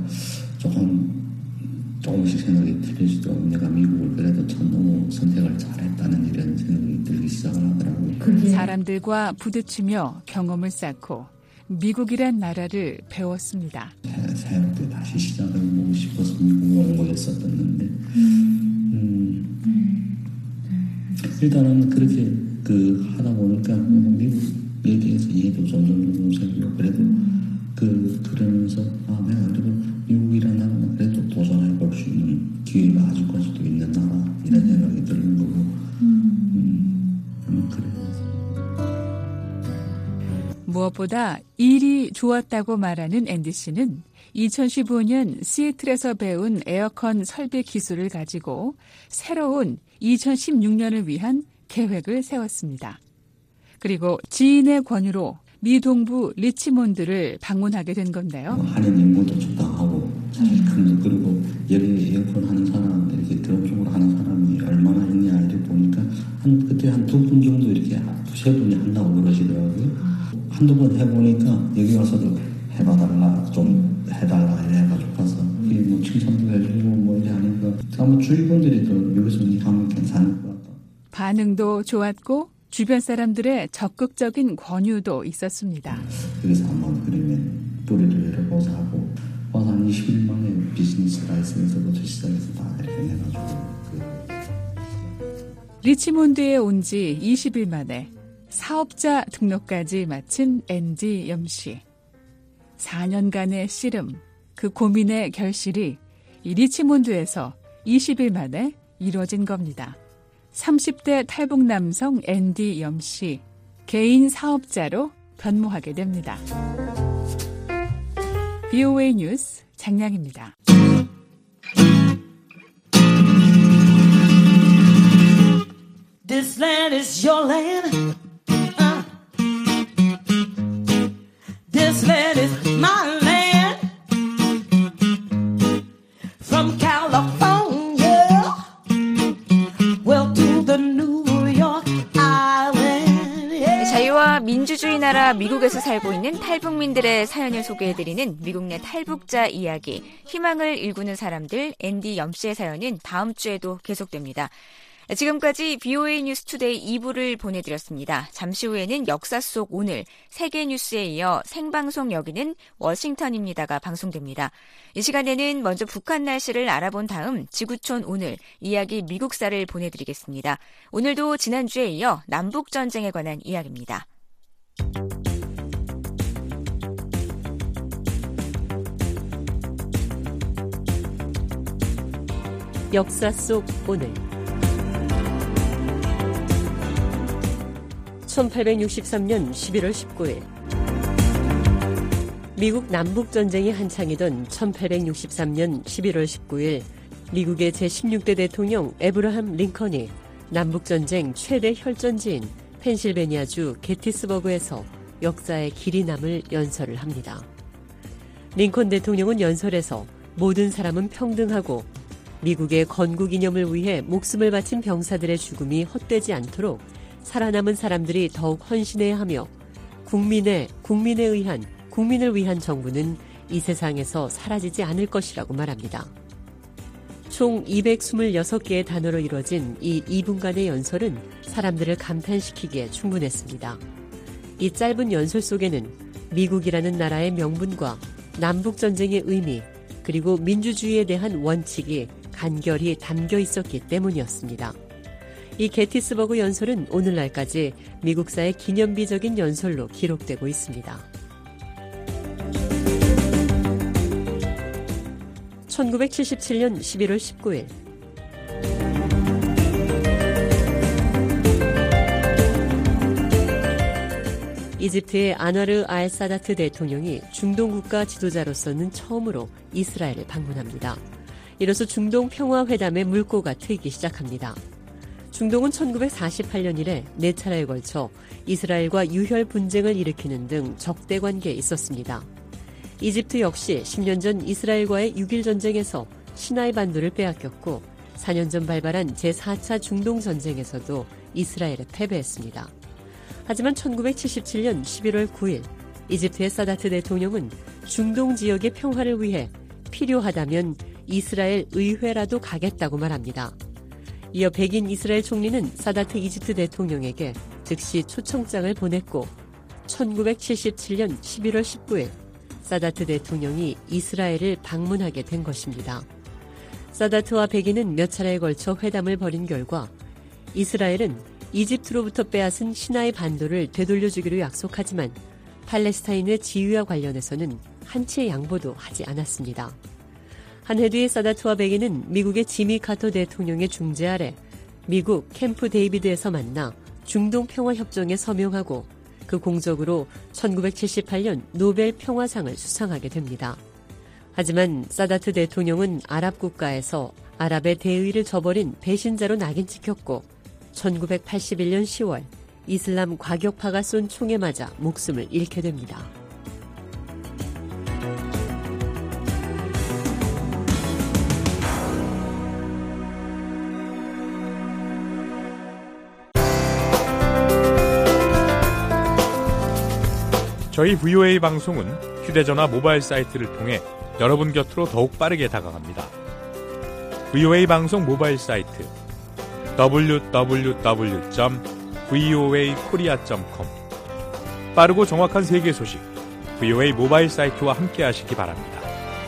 조금씩 생각이 틀리지도 내가 미국을 그래도 참 너무 선택을 잘했다는 이런 생각이 들기 시작을 하더라고요. 사람들과 부딪히며 경험을 쌓고 미국이란 나라를 배웠습니다. 새롭게 다시 시작을 하고 싶어서 미국 온 거였었는데 일단은 그렇게 하다 보니까 미국에 대해서 이해도 점점 생기고 그래도 그러면서 내가 그래도 미국이라는 나라는 그래도 도전해 볼 수 있는 기회가 아직까지도 있는 나라 이런 생각이 드는 거고 그래요. 무엇보다 일이 좋았다고 말하는 앤디 씨는 2015년 시애틀에서 배운 에어컨 설비 기술을 가지고 새로운 2016년을 위한 계획을 세웠습니다. 그리고 지인의 권유로 미 동부 리치몬드를 방문하게 된 건데요. 한인 인구도 적당하고 잘 큽니다. 그리고 여기 에어컨 하는 사람, 이렇게 드럼 쪽으로 하는 사람이 얼마나 있냐 이렇게 보니까 그때 한 2분 정도 이렇게 2-3분이 한다고 그러시더라고요. 한두 번 해보니까 여기 와서도 해봐달라, 좀 해달라 이래가지고 가서 칭찬도 해주고 이렇게 하니까 아마 주위 분들이 또 여기서 하면 괜찮을 것 같다. 반응도 좋았고 주변 사람들의 적극적인 권유도 있었습니다. 여기서 한번 그러면 뿌리를 열어보자 하고 와서 한 20일 만에 비즈니스 라이센스부터 시작해서 다 이렇게 해가지고 리치몬드에 온 지 20일 만에 사업자 등록까지 마친 앤디 염씨. 4년간의 씨름, 그 고민의 결실이 이 리치몬드에서 20일 만에 이루어진 겁니다. 30대 탈북 남성 앤디 염씨, 개인 사업자로 변모하게 됩니다. VOA 뉴스 장량입니다. This land is your land. This land is my land. From California, well to the New York Island. 자유와 민주주의 나라 미국에서 살고 있는 탈북민들의 사연을 소개해드리는 미국 내 탈북자 이야기, 희망을 일구는 사람들 앤디 염씨의 사연은 다음 주에도 계속됩니다. 지금까지 VOA 뉴스 투데이 2부를 보내드렸습니다. 잠시 후에는 역사 속 오늘, 세계 뉴스에 이어 생방송 여기는 워싱턴입니다가 방송됩니다. 이 시간에는 먼저 북한 날씨를 알아본 다음 지구촌 오늘, 이야기 미국사를 보내드리겠습니다. 오늘도 지난주에 이어 남북전쟁에 관한 이야기입니다. 역사 속 오늘 1863년 11월 19일 미국 남북전쟁이 한창이던 1863년 11월 19일 미국의 제16대 대통령 애브라함 링컨이 남북전쟁 최대 혈전지인 펜실베니아주 게티스버그에서 역사에 길이 남을 연설을 합니다. 링컨 대통령은 연설에서 모든 사람은 평등하고 미국의 건국 이념을 위해 목숨을 바친 병사들의 죽음이 헛되지 않도록 살아남은 사람들이 더욱 헌신해야 하며 국민을 위한 정부는 이 세상에서 사라지지 않을 것이라고 말합니다. 총 226개의 단어로 이루어진 이 2분간의 연설은 사람들을 감탄시키기에 충분했습니다. 이 짧은 연설 속에는 미국이라는 나라의 명분과 남북전쟁의 의미, 그리고 민주주의에 대한 원칙이 간결히 담겨 있었기 때문이었습니다. 이 게티스버그 연설은 오늘날까지 미국사의 기념비적인 연설로 기록되고 있습니다. 1977년 11월 19일 이집트의 안와르 알 사다트 대통령이 중동 국가 지도자로서는 처음으로 이스라엘을 방문합니다. 이로써 중동 평화회담의 물꼬가 트이기 시작합니다. 중동은 1948년 이래 4차례에 걸쳐 이스라엘과 유혈 분쟁을 일으키는 등 적대 관계에 있었습니다. 이집트 역시 10년 전 이스라엘과의 6.1 전쟁에서 시나이 반도를 빼앗겼고 4년 전 발발한 제4차 중동 전쟁에서도 이스라엘에 패배했습니다. 하지만 1977년 11월 9일 이집트의 사다트 대통령은 중동 지역의 평화를 위해 필요하다면 이스라엘 의회라도 가겠다고 말합니다. 이어 백인 이스라엘 총리는 사다트 이집트 대통령에게 즉시 초청장을 보냈고 1977년 11월 19일 사다트 대통령이 이스라엘을 방문하게 된 것입니다. 사다트와 백인은 몇 차례에 걸쳐 회담을 벌인 결과 이스라엘은 이집트로부터 빼앗은 시나이 반도를 되돌려주기로 약속하지만 팔레스타인의 지위와 관련해서는 한치의 양보도 하지 않았습니다. 한 해 뒤에 사다트와 백인은 미국의 지미 카터 대통령의 중재 아래 미국 캠프 데이비드에서 만나 중동 평화협정에 서명하고 그 공적으로 1978년 노벨 평화상을 수상하게 됩니다. 하지만 사다트 대통령은 아랍 국가에서 아랍의 대의를 저버린 배신자로 낙인 찍혔고 1981년 10월 이슬람 과격파가 쏜 총에 맞아 목숨을 잃게 됩니다. 저희 VOA 방송은 휴대전화 모바일 사이트를 통해 여러분 곁으로 더욱 빠르게 다가갑니다. VOA 방송 모바일 사이트 www.voakorea.com 빠르고 정확한 세계 소식 VOA 모바일 사이트와 함께 하시기 바랍니다.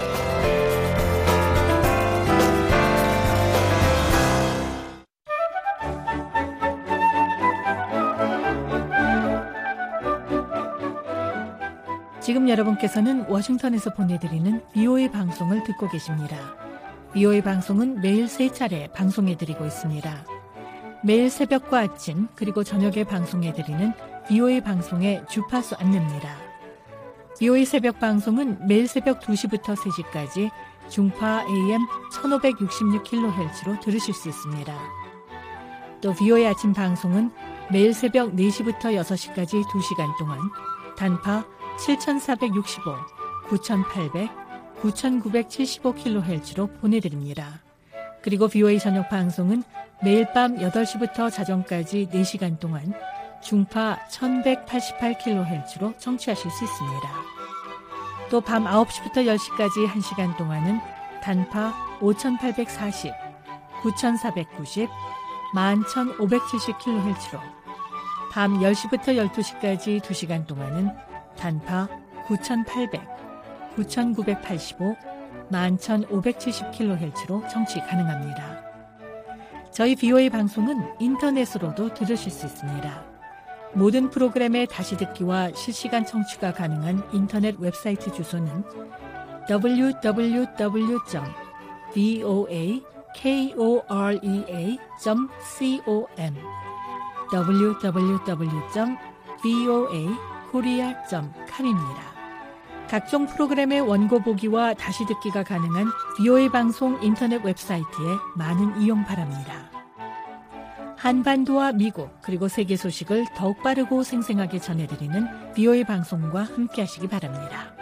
지금 여러분께서는 워싱턴에서 보내드리는 VOA 방송을 듣고 계십니다. VOA 방송은 매일 3차례 방송해드리고 있습니다. 매일 새벽과 아침 그리고 저녁에 방송해드리는 VOA 방송의 주파수 안내입니다. VOA 새벽 방송은 매일 새벽 2시부터 3시까지 중파 AM 1566kHz로 들으실 수 있습니다. 또 VOA 아침 방송은 매일 새벽 4시부터 6시까지 2시간 동안 단파 7465, 9800, 9975kHz로 보내드립니다. 그리고 VOA 저녁 방송은 매일 밤 8시부터 자정까지 4시간 동안 중파 1188kHz로 청취하실 수 있습니다. 또 밤 9시부터 10시까지 1시간 동안은 단파 5840, 9490, 11570kHz로 밤 10시부터 12시까지 2시간 동안은 단파 9800, 9985, 11570kHz로 청취 가능합니다. 저희 VOA 방송은 인터넷으로도 들으실 수 있습니다. 모든 프로그램의 다시 듣기와 실시간 청취가 가능한 인터넷 웹사이트 주소는 www.voakorea.com www.voakorea.com입니다. 각종 프로그램의 원고 보기와 다시 듣기가 가능한 VOA 방송 인터넷 웹사이트에 많은 이용 바랍니다. 한반도와 미국 그리고 세계 소식을 더욱 빠르고 생생하게 전해드리는 VOA 방송과 함께하시기 바랍니다.